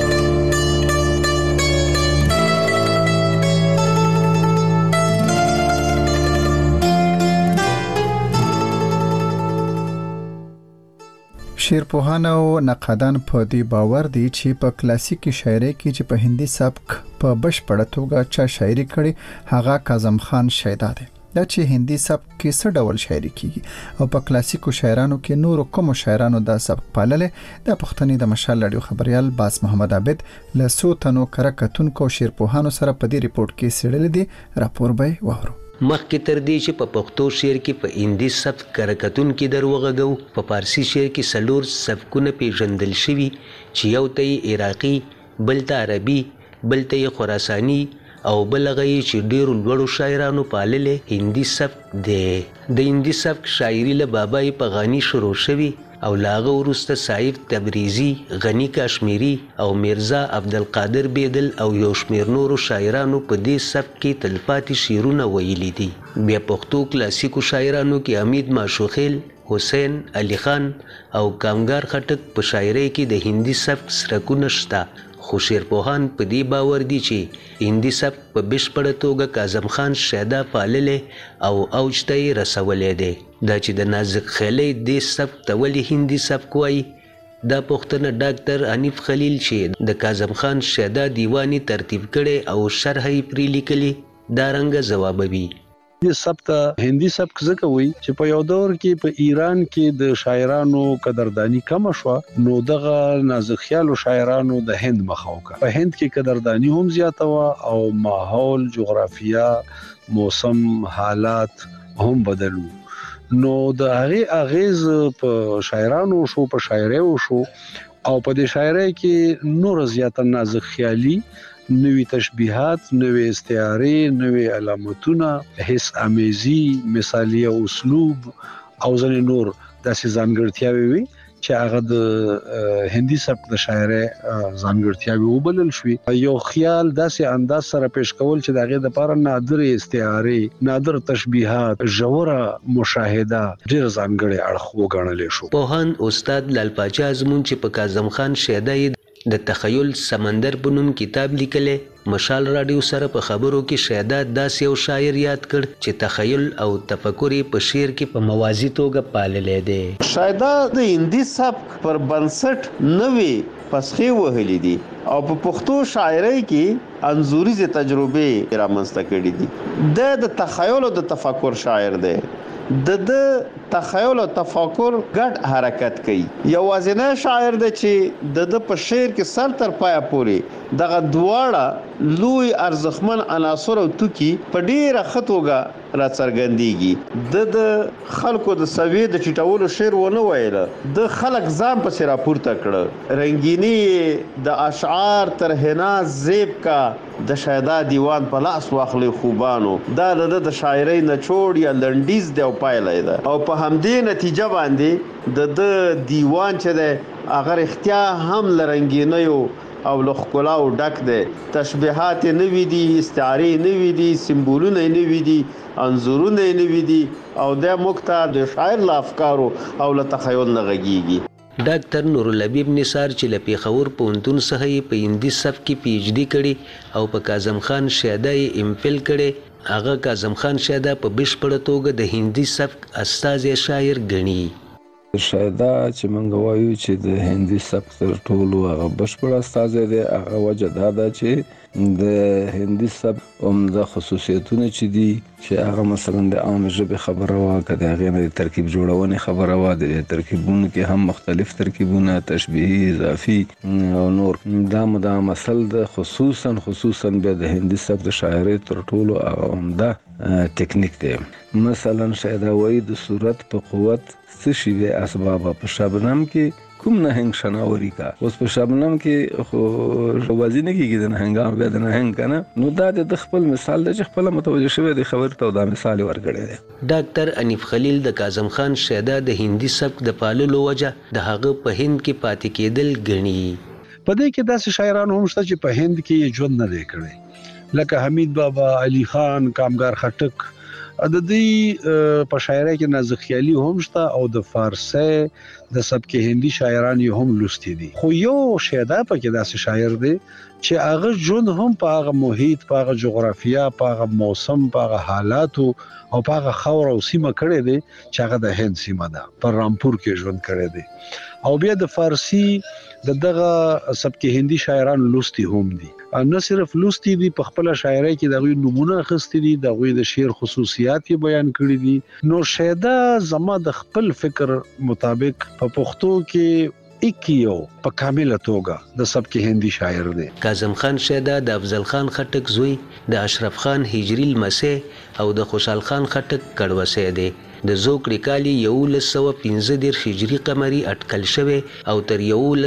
شعرپوهان او نقادان په دې باور دي چې په کلاسیکي شاعرۍ کې چې په هندي سبک په بشپړه توګه چا شاعري کړي هغه کاظم خان شیدا دی. دا چې هندي سبک کې څه ډول شاعري کیږي او په کلاسیکو شاعرانو کې نور کوم شاعرانو دا سبک پاللې د پښتني د مشال رادیو خبريال باس محمد عابد له سوتنو کرکتونکو شعرپوهانو سره په دې ریپورت کې سړل دي. راپور به وورو. مخکې تر دې چې په پښتو شعر کې په هندي سبک کرکتون کې دروغغو په فارسی شعر کې سلور سبکونه پیژندل شوي چې یو ته عراقي، بل ته عربي، بل ته خراساني او بل غي چې ډیرو لوړو شاعرانو پاللې هندي سبک دی. د هندي سبک شاعري له بابای په غني شروع شوي او لاغه ورسته صاحب تبریزی، غنی کشمیری او میرزا عبدالقادر بیدل او یو شمیر نورو شاعرانو په دې سبک کې تلپاتې شعرونه ویلي دي. بیا پښتو کلاسیکو شاعرانو کې حمید ماشوخیل، حسین علي خان او کامګار خټک په شاعرۍ کې د هندي سبک سرکونه شته. خو شعرپوهان په دې باور دي چې هندي سبک په بشپړه توګه کاظم خان شیدا پاللې او اوج ته یې رسولې دی. دا چې د نازک خیلۍ دې سبک ته ولې هندي سبک وایي، دا پوښتنه ډاکټر حنیف خلیل چې د کاظم خان شیدا دیوانی ترتیب کړي او شرح یې پرې لیکلي دا رنګه ځوابوي. دې سبک هندي سبک ځکه وایي چې په یو دور کې په ایران کې د شاعرانو قدردانی کم شو، نو دغه نازک خیالو شاعرانو د هند مخاوکه. په هند کې قدردانی هم زیاته و او ماحول، جغرافیا، موسم، حالات هم بدلو. نو د هغه اغیز په شاعرانو شو، په شاعرۍ شو او په دې شاعرۍ کې نور زیاته نازک خیالي، نوې تشبیهات، نوې استعارې، نوې علامتونه، حس امیزي، مثالیه اسلوب او ځنې نور داسې ځانګړتیاوې وي چې هغه د هندي سبک د شاعرۍ ځانګړتیاوي وبلل شوې. یو خیال داسې انداز سره پیش کول چې دغه د لپاره نادر استعاره، نادر تشبيهات، ژوره مشاهده ډېر ځانګړي اړخ وګڼل شو. پوهان استاد لال پاچا ازمون چې په کاظم خان شیدای د تخیل سمندر په نوم کتاب لیکلی، مشال رادیو سره په خبرو کې شیدا داسې یو شاعر یاد کړ چې تخیل او تفکر په شعر کې په موازی توګه پاللې دي. شیدا د هندي سبک پر بنسټ نوې پسخې وهلې دي او په پښتو شاعرۍ کې انزوريزه تجربه رامنځته کړې دي. د تخیل او د تفکر شاعر دی. د تخیل او تفکر ګډ حرکت کوي. یوازینی شاعر دی چې د په شعر کې سر تر پایه پورې دغه دواړه لوی ارزښتمن عناصر او توکي په ډیره خطوګه را څرګندېږي. د خلکو د سوي د چټولو شعر ونه ویل، د خلک ځان په سر پورته کړ. رنگینی د اشعار تر حنا زیب کا د شیدا دیوان په لاس واخلي خوبانو. دا د شاعرۍ نچوړ یا لنډیز دی او پایلې ده او په همدې نتیجه باندې د دیوان چې ده اگر اختیار هم لرنګینیو او لخکلاو ډک دی. تشبیهات نوی دي، استعاری نوی دي، سمبولونه نوی دي، انظورونه نوی دي او د مقتد شاعر له افکارو او له تخیل نه غږیږي. ډاکټر نورالحبیب نثار چې له پیښور پوهنتون څخه په هندي سبک کې پی ایچ ډي کړي او په کاظم خان شیدا یې ام فل کړي. هغه کاظم خان شیدا په بشپړه توګه د هندي سبک استازی شاعر ګڼي. شیدا چې موږ وایو چې د هندي سبک تر ټولو هغه بشپړ استازی دی، هغه وجه دا ده چې د هندي سبک عمده خصوصیتونه چې دي چې هغه مثلا د عام ژبې خبره وا، کله هغه د ترکیب جوړونې خبره وا، د ترکیبونو کې هم مختلف ترکیبونه، تشبیهي، اضافي او نور. دا مسل د خصوصا بیا د هندي سبک د شاعرۍ تر ټولو عمده ټیکنیک دی. مثلا شیدا وایي د صورت په قوت څه شي د اسباب په شبنم کې کوم نهنګ شناوري کا. اوس په شبنم کې خو وازینه کېږي د نهنګام بیا د نهنګ کنه. نو دا د خپل مثال د خپل متوجه شوی د خبر ته دا مثال ورګړی دی. ډاکټر انیف خلیل د کاظم خان شیدا د هندي سبک د پاللو وجه د هغه په هند کې پاتې کېدل ګڼي. په دې کې داسې شاعران هم شته چې په هند کې ژوند نه کړي، لکه حمید بابا، علي خان، کامګار خټک. د دې په شاعرۍ کې نازک خیالي هم شته او د فارسی د سبک هندي شاعران یې هم لوستي دي. خو یو شیدا پکې داسې شاعر دی چې هغه ژوند هم په هغه محیط، په هغه جغرافیه، په هغه موسم، په هغه حالاتو او په هغه خاور او سیمه کړی دی چې هغه د هند سیمه ده، پر رامپور کې ژوند کړی دی. او بیا د فارسی دغه سبک هندي شاعران لوستي هم دي. نه صرف لوستي دي، په خپل شاعرۍ کې دغه نمونه اخستي دي، دغه د شعر خصوصیات یې بیان کړی دي. نو شیدا زما د خپل فکر مطابق په پښتو کې اکیو په کامله توګه د سبک هندي شاعر دی. کاظم خان شیدا د افضل خان خټک زوی، د اشرف خان هجری لمسی او د خوشحال خان خټک کډوسی دی. د زوکړې کال 1915 هجری قمری اټکل شوی او تر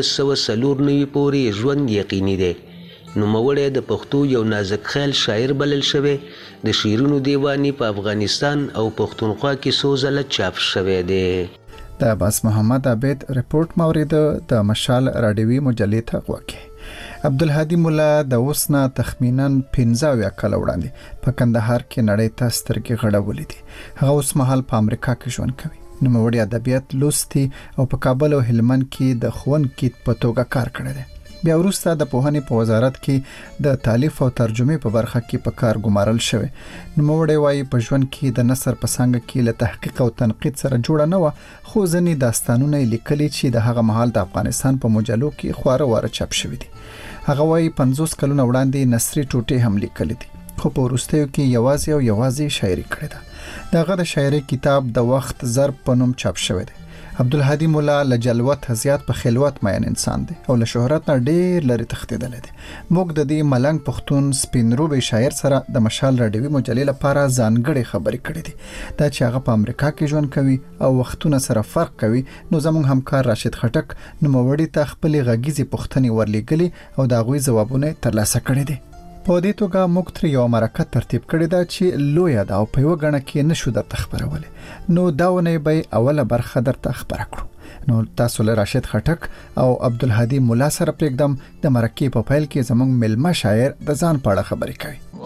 1994 پورې ژوند یقیني دی. نوموړی د پښتو یو نازک خیال شاعر بلل شوی. د شعرونو دیوانی په افغانستان او پښتونخوا کې څو ځله چاپ شوی دی. د عباس محمد عبید رپورت مورید د مشال رادیوي مجلې ته غوږی. عبدالهادي مولا د اوسنا تخمینا 15 کال وړاندې په کندهار کې نړۍ ته سترګې غړولې دي. هغه اوس مهال په امریکا کې ژوند کوي. نوموړی ادبیات لوستي او په کابل او هلمند کې د ښوونکي په توګه کار کړی دی. بیا وروسته د پوهنې په وزارت کې د تالیف او ترجمې په برخه کې په کار ګمارل شوی. نوموړی وایي په ژوند کې د نثر په څانګه کې له تحقیق او تنقید سره جوړه نه وه، خو ځینې داستانونه یې لیکلي چې د هغه مهال د افغانستان په مجلو کې خواره واره چاپ شوي دي. هغه وایي 50 کلونه وړاندې نثري ټوټې هم لیکلي دي، خو په وروستیو کې یوازې شاعري کړې ده. دغه د شاعري کتاب د وخت ضرب په نوم چاپ شوی دی. عبدالهادي مولا له جلوت زیات په خلوت مین انسان دی او له شهرت نه ډیر لري تښتیدلی دی. موږ د دې ملنګ پښتون سپینروبي شاعر سره د مشال رادیوي مجلې لپاره ځانګړې خبرې کړې دي. دا چې هغه په امریکا کې ژوند کوي او وختونه سره فرق کوي، نو زموږ همکار راشد خټک نوموړي ته خپلې غږیزې پوښتنې ورلیږلي او د هغوی ځوابونه ترلاسه کړي دي. په دې توګه موږ ترې یوه مرکه ترتیب کړې ده چې لویه ده او په یوه ګڼه کې نشو درته خپرولی، نو دا ونې به اوله برخه درته خپره کړو. نو تاسو له راشد خټک او عبدالهادي مولا سره پرېږدم د مرکې په پیل کې زموږ ملما شاعر د ځان په اړه خبرې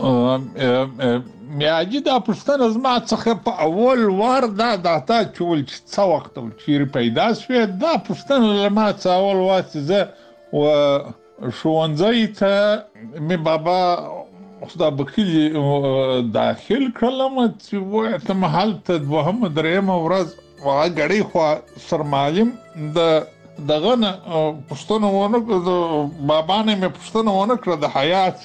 کوي. میاجي دا پښتنه زما څخه په اول وار دا داتا چول چې څو وخت چیرې پیدا شوه دا پښتنه لما څو اول وخت زه و ښوونځی ته می بابا خدا بخیلی داخل کړلم چې وای ته محل ته دوهم درېم ورځ غړې خو سرمالم دغه نه پښتنه ونه بابا نه مې پښتنه ونه کړ د حیات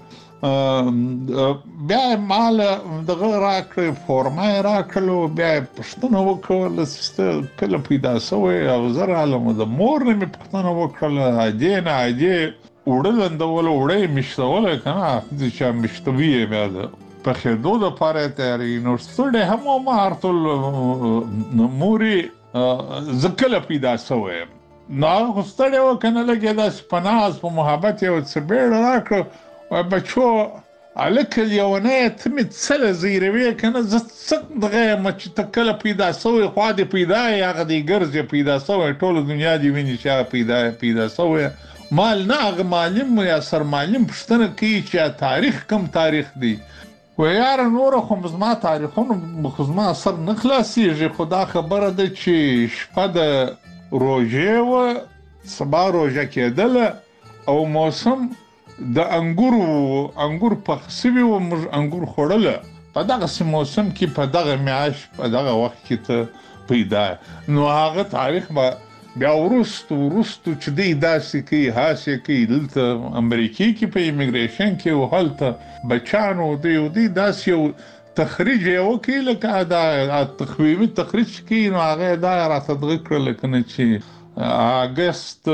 څخه بیا مال دغه راکړ فورمه راکړلو بیا پښتنه وکړل چې کله پیدا شوی او زه رالم د مور نه مې پښتنه وکړل اجې نه اجې وړل اندول وړې مشتول کنه چې مشتوي بیا په خېدو د پاره تیاری نو ستړي هم ما هرتل موري زکل پیدا شوی نو ستړي وکنه لګي دا سپناز په محبت یو څه بیړ راکړ بچو الکل یو نه تم څل زیروي کنه زڅ دغه مچ تکل پیدا شوی خو دې پیدا یغه دې ګرځي پیدا شوی ټول دنیا دی ویني چې پیدا شوی مال نه معلم یا سر معلم پښتنه کی چې تاریخ کم تاریخ دی و یار نور خو زما تاریخونه خو زما سر نه خلاصيږي خدا خبره ده چې شپه د روزه و سبا روزه کېدل او موسم د انګور پخسوي او انګور خوړل په دغه موسم کې په دغه میاش په دغه وخت کې ته پیدا نو هغه تاریخ بیا ورستو چې دی داسې کوي هاسې کوي دلته امریکای کې په ایمیګریشن کې او هلته بچانو دی داسې یو تخریج یو کوي لکه دا تخویمي تخریج کوي نو هغه دا راته دغه کړل کنه چې اگست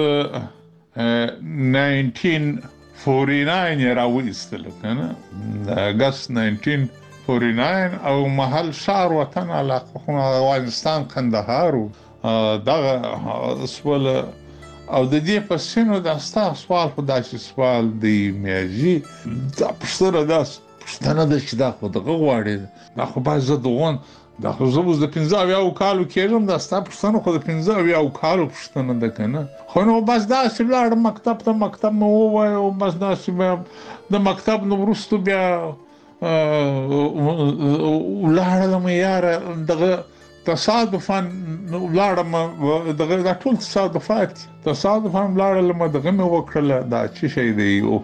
1949 راوېستل کنه اگست 1949 او محل شهر وطن علاقه افغانستان قندهار دغه سوال او د دې په سینو د استا سوال په داسې سوال دی میاجي دا پښتنه د چې دا خو دغه غواړي دا خو باید زه دغون دا خو زه اوس د 15 کالو کېږم دا ستا پښتنه خو د 15 کالو پښتنه ده کنه خو نو بس داسې لاړم مکتب ته مکتب مې ووایه او بس داسې د مکتب نه وروسته بیا لاړم یاره دغه تصادفاً لاړم دغه ټول تصادفاً لاړم دغه مې وکړله دا چې شی دی او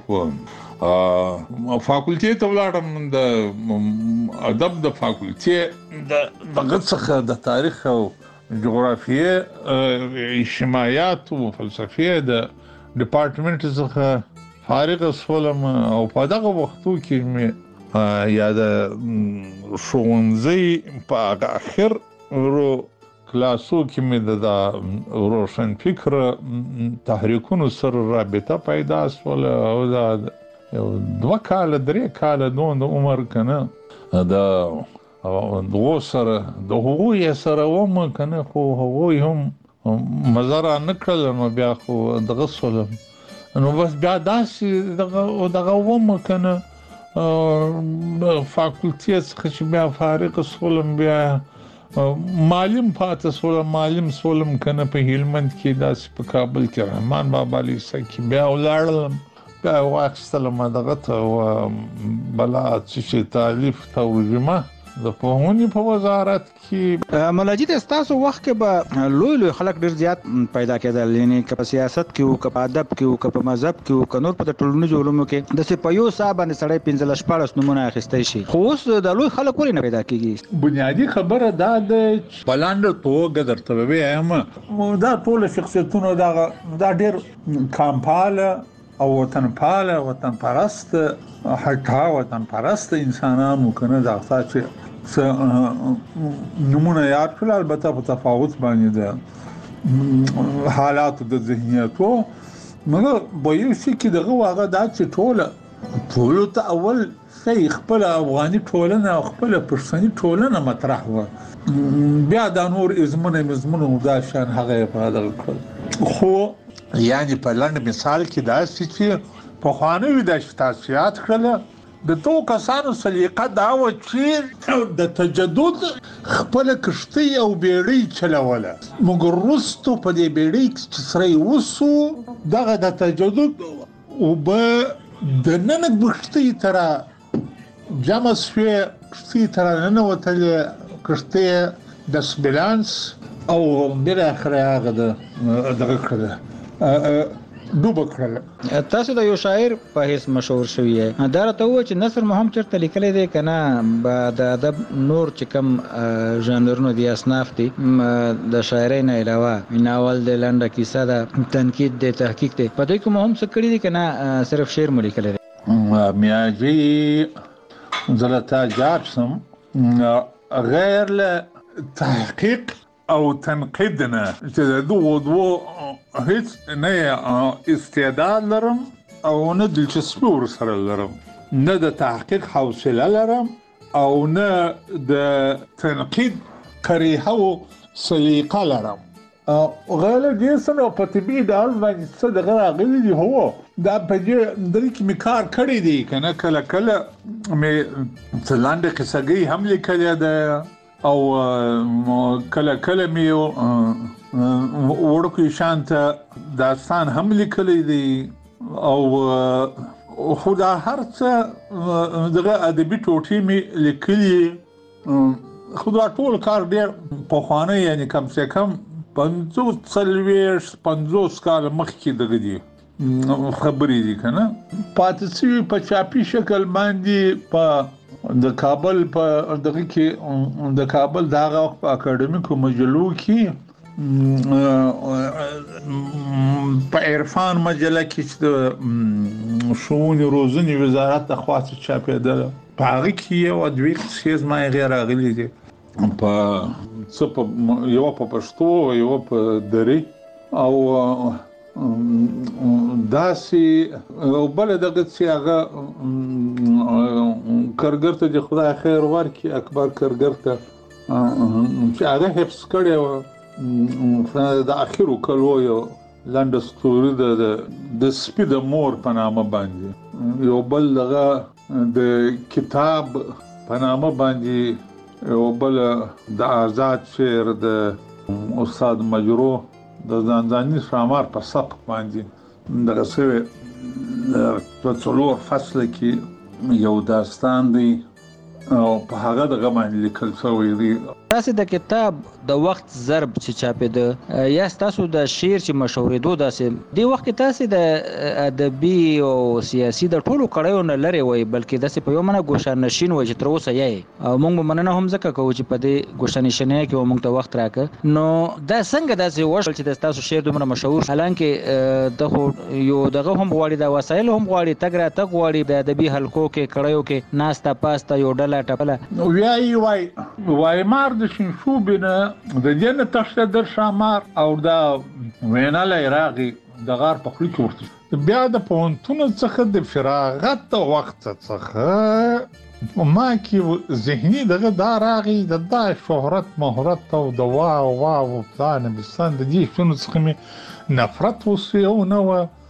فاکولټي ته لاړم د ادب د فاکولټي دغه څخه د تاریخ او جغرافیه اجتماعیات او فلسفه د ډپارټمنټ څخه فارغ شولم او په دغه وختو کې مې یا د ښوونځي په اخر کلاسو کې مې د روشن فکر تحریکونو سره رابطه پیدا شول او دا 2 کال 3 کال نو عمر کنه دا دغه سره د هغوی سره وم کنه خو هغوی هم مزرا نکړل نو بیا خو دغه سولم نو بس بیا داسې دغه وم کنه فاکولټي څخه چې بیا فارغ شولم بیا معلم پاتې شولم کنه په هلمند کې داسې په کابل کې رحمان بابا لیسه کې بیا ولاړم بیا واخیستلم دغه ته بلا چې تالیف ترجمه د پوهنې په وزارت کې مولاجي تاسو وخت کې به لوی خلک ډیر زیات پیدا کېدل یعنی که په سیاست کې او که په ادب کې او که په مذهب کې او که نور په ټولنیزو علومو کې د سپایو صاحب باندې سړی 15 نمونه اخیستی شي خو اوس د لوی خلک ولې نه پیدا کېږي بنیادی خبره دا ده بلاند توګه درته وایم دا ټول شخصیتونه دا ډیر کامپاله او وطن پرست حتی وطن پرست انسانانو کنه دا چې نمونه یاد کړل البته په تفاوت باندې ده حالات د ذهنیتو مګر به یو شي کې دغه واغه دا چې ټول ته اول شي خپل افغاني ټولنه او خپل پښتني ټولنه مطرح و بیا د نور ازمنه دا شان هغه په دغه خو یعنی په لاندې مثال کې دا چې په خوانوي د تاسیات کړل د تو کسانو سلیقه دا و چې د تجدد خپل کشتي او بیړۍ چلوله موږ رستو په دې بیړۍ چې سره وسو دغه د تجدد او به د نن بشتي تر جمع شوی کشتي تر نن وتل کشتي د سبلانس او بل اخر هغه دغه کړه دوبه کړل. تاسو د یو شاعر په هیڅ مشهور شوی دا راته و چې نثر مو هم چرته لیکلی دی کنه د ادب نور چې کم ژانرونو دي اصناف دي د شاعرۍ نه علاوه ناول د لنډه کیسه ده تنقید د تحقیق دی په دې کوم هم څه کړی دي کنه صرف شعر مو لیکلی دی؟ میاجي زلتا جابسم غیر له تحقیق او تنقید نه چې دوه هیڅ نه استعداد لرم او نه دلچسپي ورسره لرم، نه د تحقیق حوصله لرم او نه د تنقید قریحه او سلیقه لرم. غیر دې سره په طبي ډول باندې څه دغه راغلي دي هو دا په دې کې می کار کړی دی کنه کله کله مې څلاندې قصګي هم لیکلې ده او کله کله می ورکو شانت داستان هم لیکلې دي او خدا هر څه دغه ادبي ټوټې می لیکلې خدا ټول کار ډېر په خوانه یعنی کم سے کم 50 کال مخکې دغه دي خبرې دي کنه پاتې په چاپی شکل باندې په د کابل په دغه کې د کابل دغه په اکیډمیکو مجلو کې په عرفان مجله کې چې شؤون روزنی وزارت د خاصه چاپېدل په هغه کې یو دوی څه ما غیر غلي دي په څه په یو په پښتو یو په دري او داسي بل دغه چې هغه کارګر ته د خدای خیر ورکړي اکبر کارګر ته چې هغه حفظ کړي د اخیرو کلو یو لاند ستوري د سپید مور په نامه باندې یو بل دغه د کتاب په نامه باندې یو بل د آزاد شعر د استاد مجروح د ځانځاني شامار په سبق باندې دغه څه په څلور فصل کې یو داستان دی او په هغه دغه باندې لیکل شوی دی. تاسو د کتاب د وخت ضرب چې چاپېده یا تاسو د شعر چې مشهورېدو داسې دی وخت کې تاسو د ادبي او سیاسي د ټولو کړهو نه لري وای بلکې داسې په یو منه ګوښه نشین وای چې تر اوسه یې او موږ مننه هم ځکه کوو چې په دې ګوښه نشینه کې موږ ته وخت راکړ نو دا څنګه داسې وشول چې تاسو شعر دومره مشهور حالانکه د یو دغه هم غواړي د وسایل هم غواړي تګ را تګ غواړي د ادبي حلقو کې کړهو کې ناستا پاستا یو ډله ټپله وای مار د شنشوبنه د جنه تشته در شامار او دا ویناله راغي د غار په خلی ورته بیا د پونتون څخه د فراغت وخت څخه ما کې ذهني دغه دا راغي د شهرت مهرت او د واو پلان بسند دي شنو څخه نفرت وسیو نو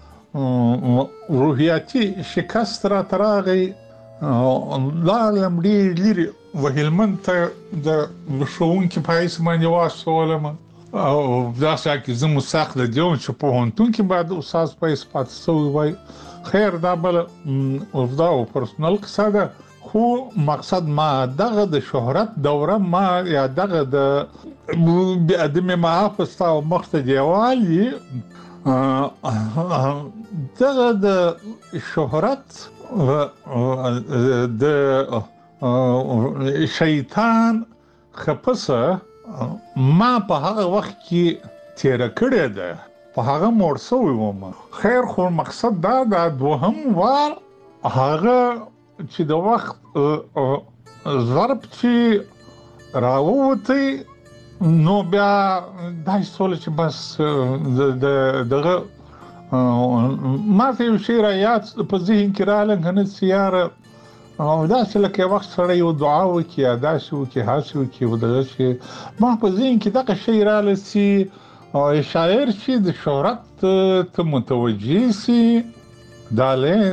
روحياتي شکست را تراغي لارلم لري وهلمن ته د شوونکي پایس باندې واسولم او دا ساکي زمو ساخت د جون چې په هونتون کې بعد اساس پایس پاتسو وای خیر دا بل افدا او پرسونل قصه خو مقصد ما دغه د شهرت دوره ما یا دغه د ادمه محافظ او مخته دیوالي دغه د شهرت د شیطان خپسه ما په هغه وخت کې تیر کړی ده په هغه مرسوي وم خیر خو مقصد دا د دوهم وار هغه چې د وخت ضرب چې راووتی نو بیا دای سول چې بس دغه ما ته یو شعر یاد په ذهن کې راغلی کنه سیاره او دا چې لکه وخت سره یو دعا وکړي یا داسې وکړي هاسې وکړي ودغه چې ما په ذهن کې دغه شی راغلی چې شاعر چې د شهرت ته متوجه سي دا له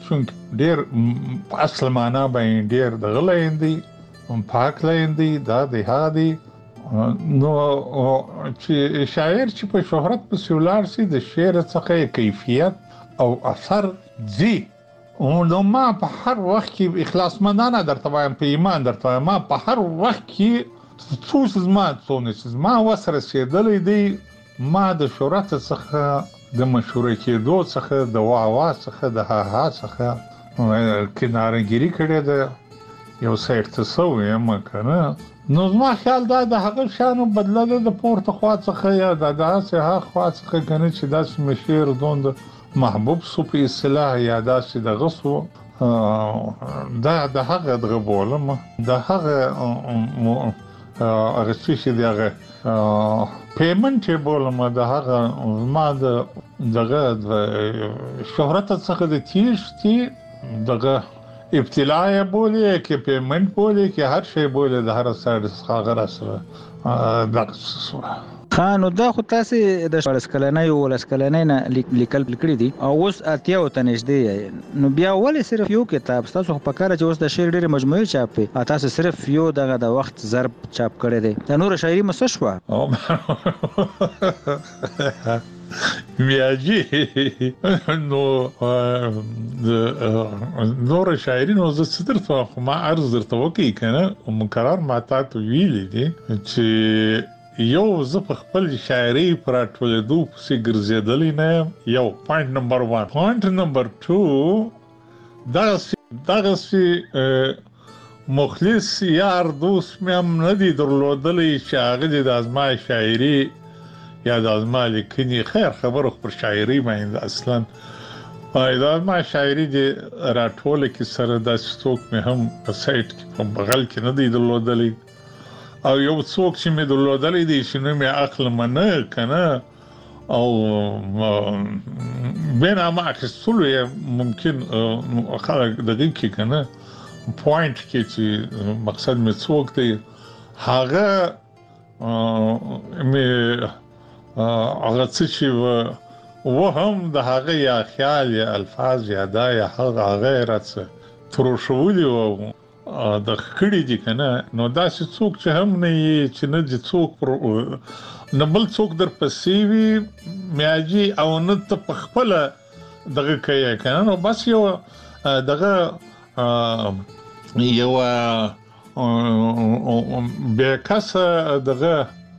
چې ډیر اصل معنا به ډیر د غلېندي پاک لېندي دا د هادي نو چې شاعر چې په شهرت په سولار سي د شعر څخه کیفیت او اثر زی نو ما په هر وخت کې اخلاص مندانه درته وایم په ایمان درته وایم ما په هر وخت کې څه ما وسره سیدلې دی ما د شهرت څخه د مشهور کېدو څخه د واوا څخه د ها څخه کنارګيري کړې ده یو سایت څه سوې مکنه نو ما خیال دا د هغه شانو بدله د پورته خوا څخه یا د داسې ها خوا څخه کنه چې داسې مشهور دوند محبوب سو په اصطلاح یا داسې د غسو دا د هغه د غبولم د هغه هغه چې دغه پیمنت بولم د هغه ما دغه شهرت څخه د تیشتي دغه ابتلاء بولی کې پیمنت بولی کې هر شی بولی د هر سایډ څخه غراسه دغه خانو دا خو تاسو د 14 کلنۍ او 10 کلنۍ نه لیکل کړی دي او اوس اتیا او تنشدې نو بیا ولې صرف یو کتاب تاسو په کار چې اوس د شعر ډېر مجموعي چاپ په تاسو صرف یو دغه د وخت ضرب چاپ کړی دی د نور شاعري مس شو میاجی نو نور شاعري نو زه سترته خو ما عرض درته وکي کنه مقرر ماته تو ویلې دي چې یو زه په خپل شاعري پر ټولېدو پسې ګرځېدلې نه یو پوینټ نمبر 1 پوینټ نمبر 2 دا مخلص یار دوست مې هم نه دي درلودلې چې هغه د ازما شاعري یا د ازما لیکنې خیر خبرو پر شاعري باندې اصلا دا ما شاعري د راټول کې سره د ستوک مې هم په سایت کې په بغل کې نه دي درلودلې او یو څوک چې مې درلودلې دي چې نو مې عقل منه کنه او بنا ما اخستلو ممکن خلک دغه کې کنه پوینټ کې چې مقصد مې څوک دی هغه مې هغه چې و هم د هغه یا خیال یا الفاظ یا دا یا هغه غیرت تروشولي او د خړې دي کنه نو دا چې څوک چې هم نه چې نه دي څوک نه بل څوک در پسې وي میاجي او نه ته په خپل دغه کوي کنه نو بس یو دغه یو به کس دغه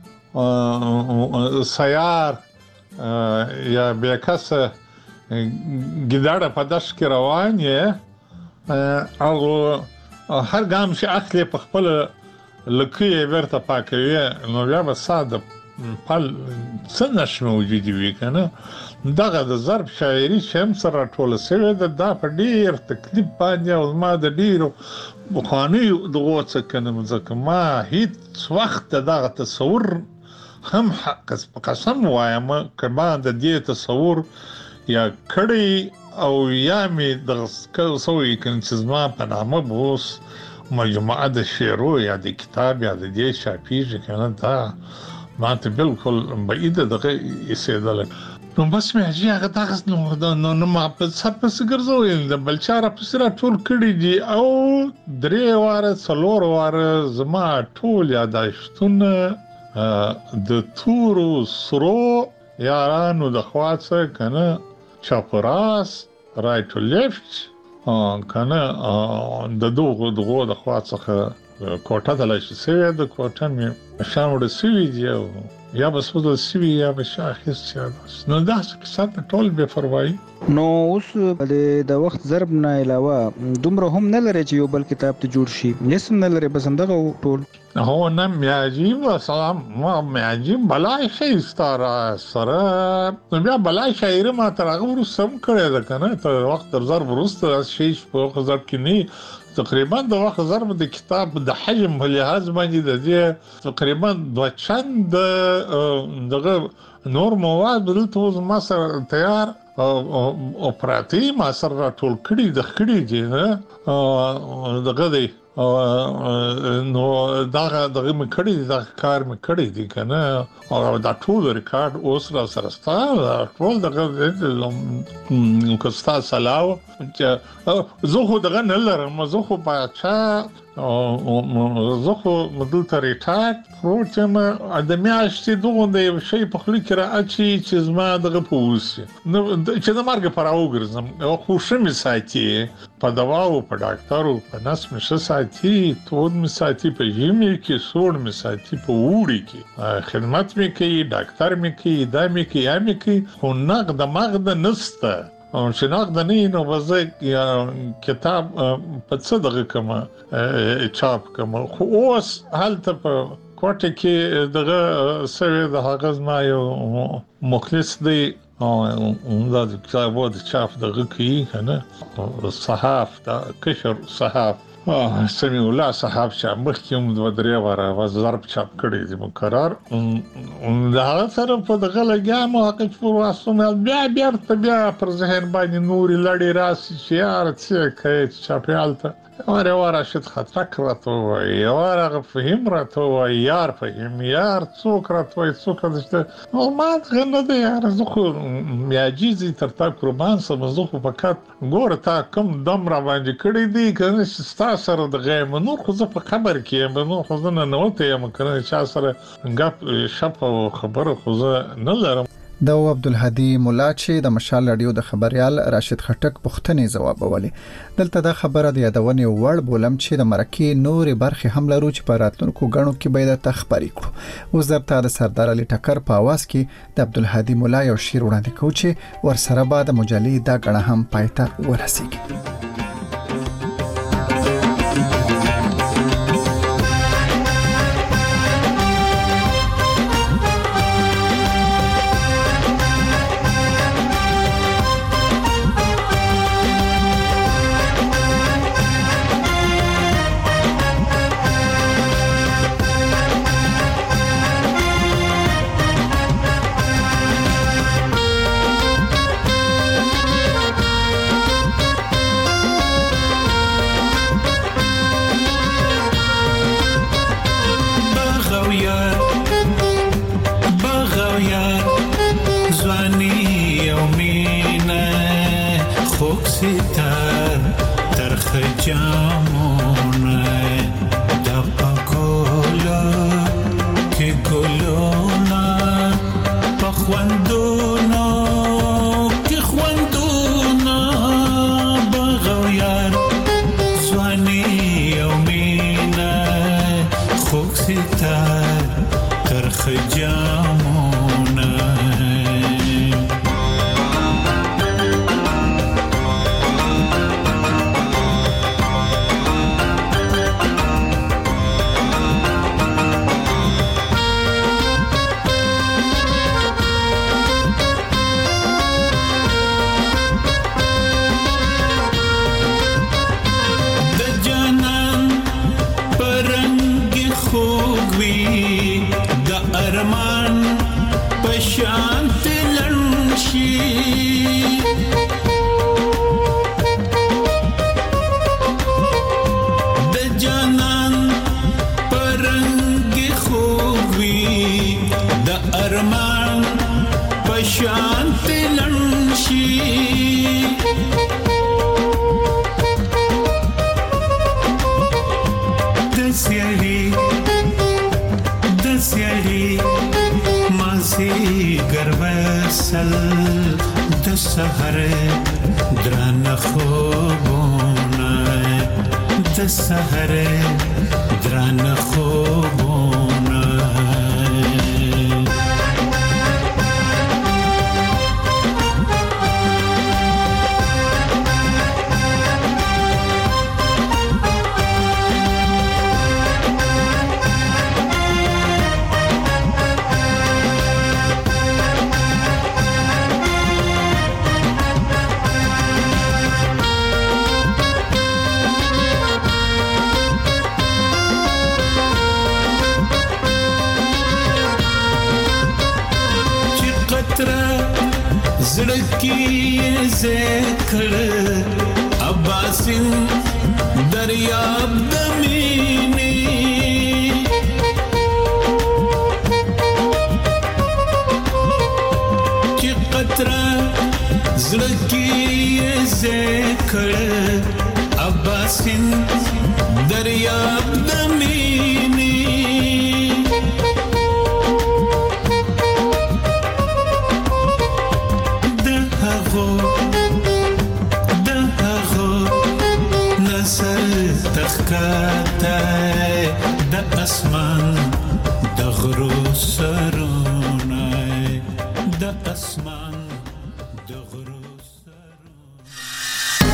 سیار یا به کس ګډاړه په داش کې روان یې او هر ګام چې اخلي په خپل لکه ورته پاکوي نو بیا به ساده پل څنګه موجود وي کنه دغه د ضرب شاعري چې هم سره ټول سوي دا په ډیر تکلیف باندې او ما د ډیرو بخاني دغه څه کنه ځکه ما هیڅ وخت دغه تصور هم قسم وایم کما د دې تصور یا کړي او یا می د سوي کنسزما په نامه بوس مجموعه د شعرو یا د کتاب یا د دې شاپیږي کنه دا ما ته بالکل بعید دغه ایسیدل نو بس مې هجی هغه دغه نو ما په سر پس ګرځول د بلچاره په سره ټول کړي دي او درې واره څلور واره زما ټول یاداشتونه د تورو سرو یارانو د خواڅه کنه چاپراس right to left کنه د دغه د خواڅه کوټه د لښ سوي د کوټه مې شان ور سوي دی یا بس ود سوي یا بشاخص نو دا څه ټول به فرمایي نو اوس د وخت ضرب نه علاوه دومره هم نه لري چې یو بل کتاب ته جوړ شي یسم نه لري بس دغه ټول هو نه میاجیب سلام ما میاجیب بلای شي ستاره سره نو بیا بلای شاعر ما ترغه ورسم کړی دا کنه ته وخت در ضرب ورسته شي په وخت ضرب کې نه تقریبا د وخت ضرب د کتاب د حجم په لحاظ باندې د دې تقریبا 2 چند دغه نور مواد دلته اوس ما سره تیار او پراتی ما سره ټول کړي د خړي دي نه دغه دی نو دغه مې کړي دا کار مې کړي دي کنه او دا ټول ریکارډ اوس را سره ستاسو ټول دغه کوستا سلاو زه خو دغه نه لرم زه خو بچا زه خو دلته ریټایرډ پروت یم د میاشتې دغه د یو شی په خلی کې راځي چې زما دغه پوسی نو چې د مرګ پر اوګرزم او خوشی می ساتي په دوا او په ډاکټرو په نس می ساتي تود می ساتي په جیمي کې سوړ می ساتي په وړي کې خدمت می کوي ډاکټر می کوي دا می کوي یا می کوي خو نقد مغد نسته او چې نقد نه نو وځي کتاب په څه دغه کومه چاپ کوم خو اوس حالت په کوټه کې دغه سوي د هغه ما یو مخلص دی او دا د کتابو د چاپ دغه کوي کنه صحاف دا کشر صحاف سمي الله صاحب چې مخکوم د درې واره ضرب چاپ کړی دی مقرر دا سره په دغه لګام او حق پر واسطه بیا پر ذهن باندې نور لړی راسي چې یار څه کوي چاپیالته واره راشد خطرک راته وای یاره فهم راته وای یار فهم یار څوک راته وای څوک دشته او ما غنه دی یار زه خو میاجیزي تر تا قربان سم زه خو فقط ګور تا کوم دم را باندې کړی دی کنه چې سره د غیم نور خو زه په خبر کې یم نو خو زه نه نوته یم کنه چې سره غپ شپ او خبره خو زه نه لرم د عبدالهادي مولا چې د مشال رادیو د خبريال راشد خټک پښتنې جواب ولې دلته دا خبره د یادونې وړ بولم چې د مرکې نورې برخې هم لرو چې په راتلونکو غنو کې به د تخبري کړو اوس درته د سردار علي ټکر په आवाज کې د عبدالهادي مولا یو شعر وړاندې کوي چې ورسره بعد مجلې دا غنه هم پایته ورسیږي کی ذکر عباسین دریاب دمینی کی قطرہ زړه کی ذکر عباسین دریاب دمینی نصر تخکاتا د اسمان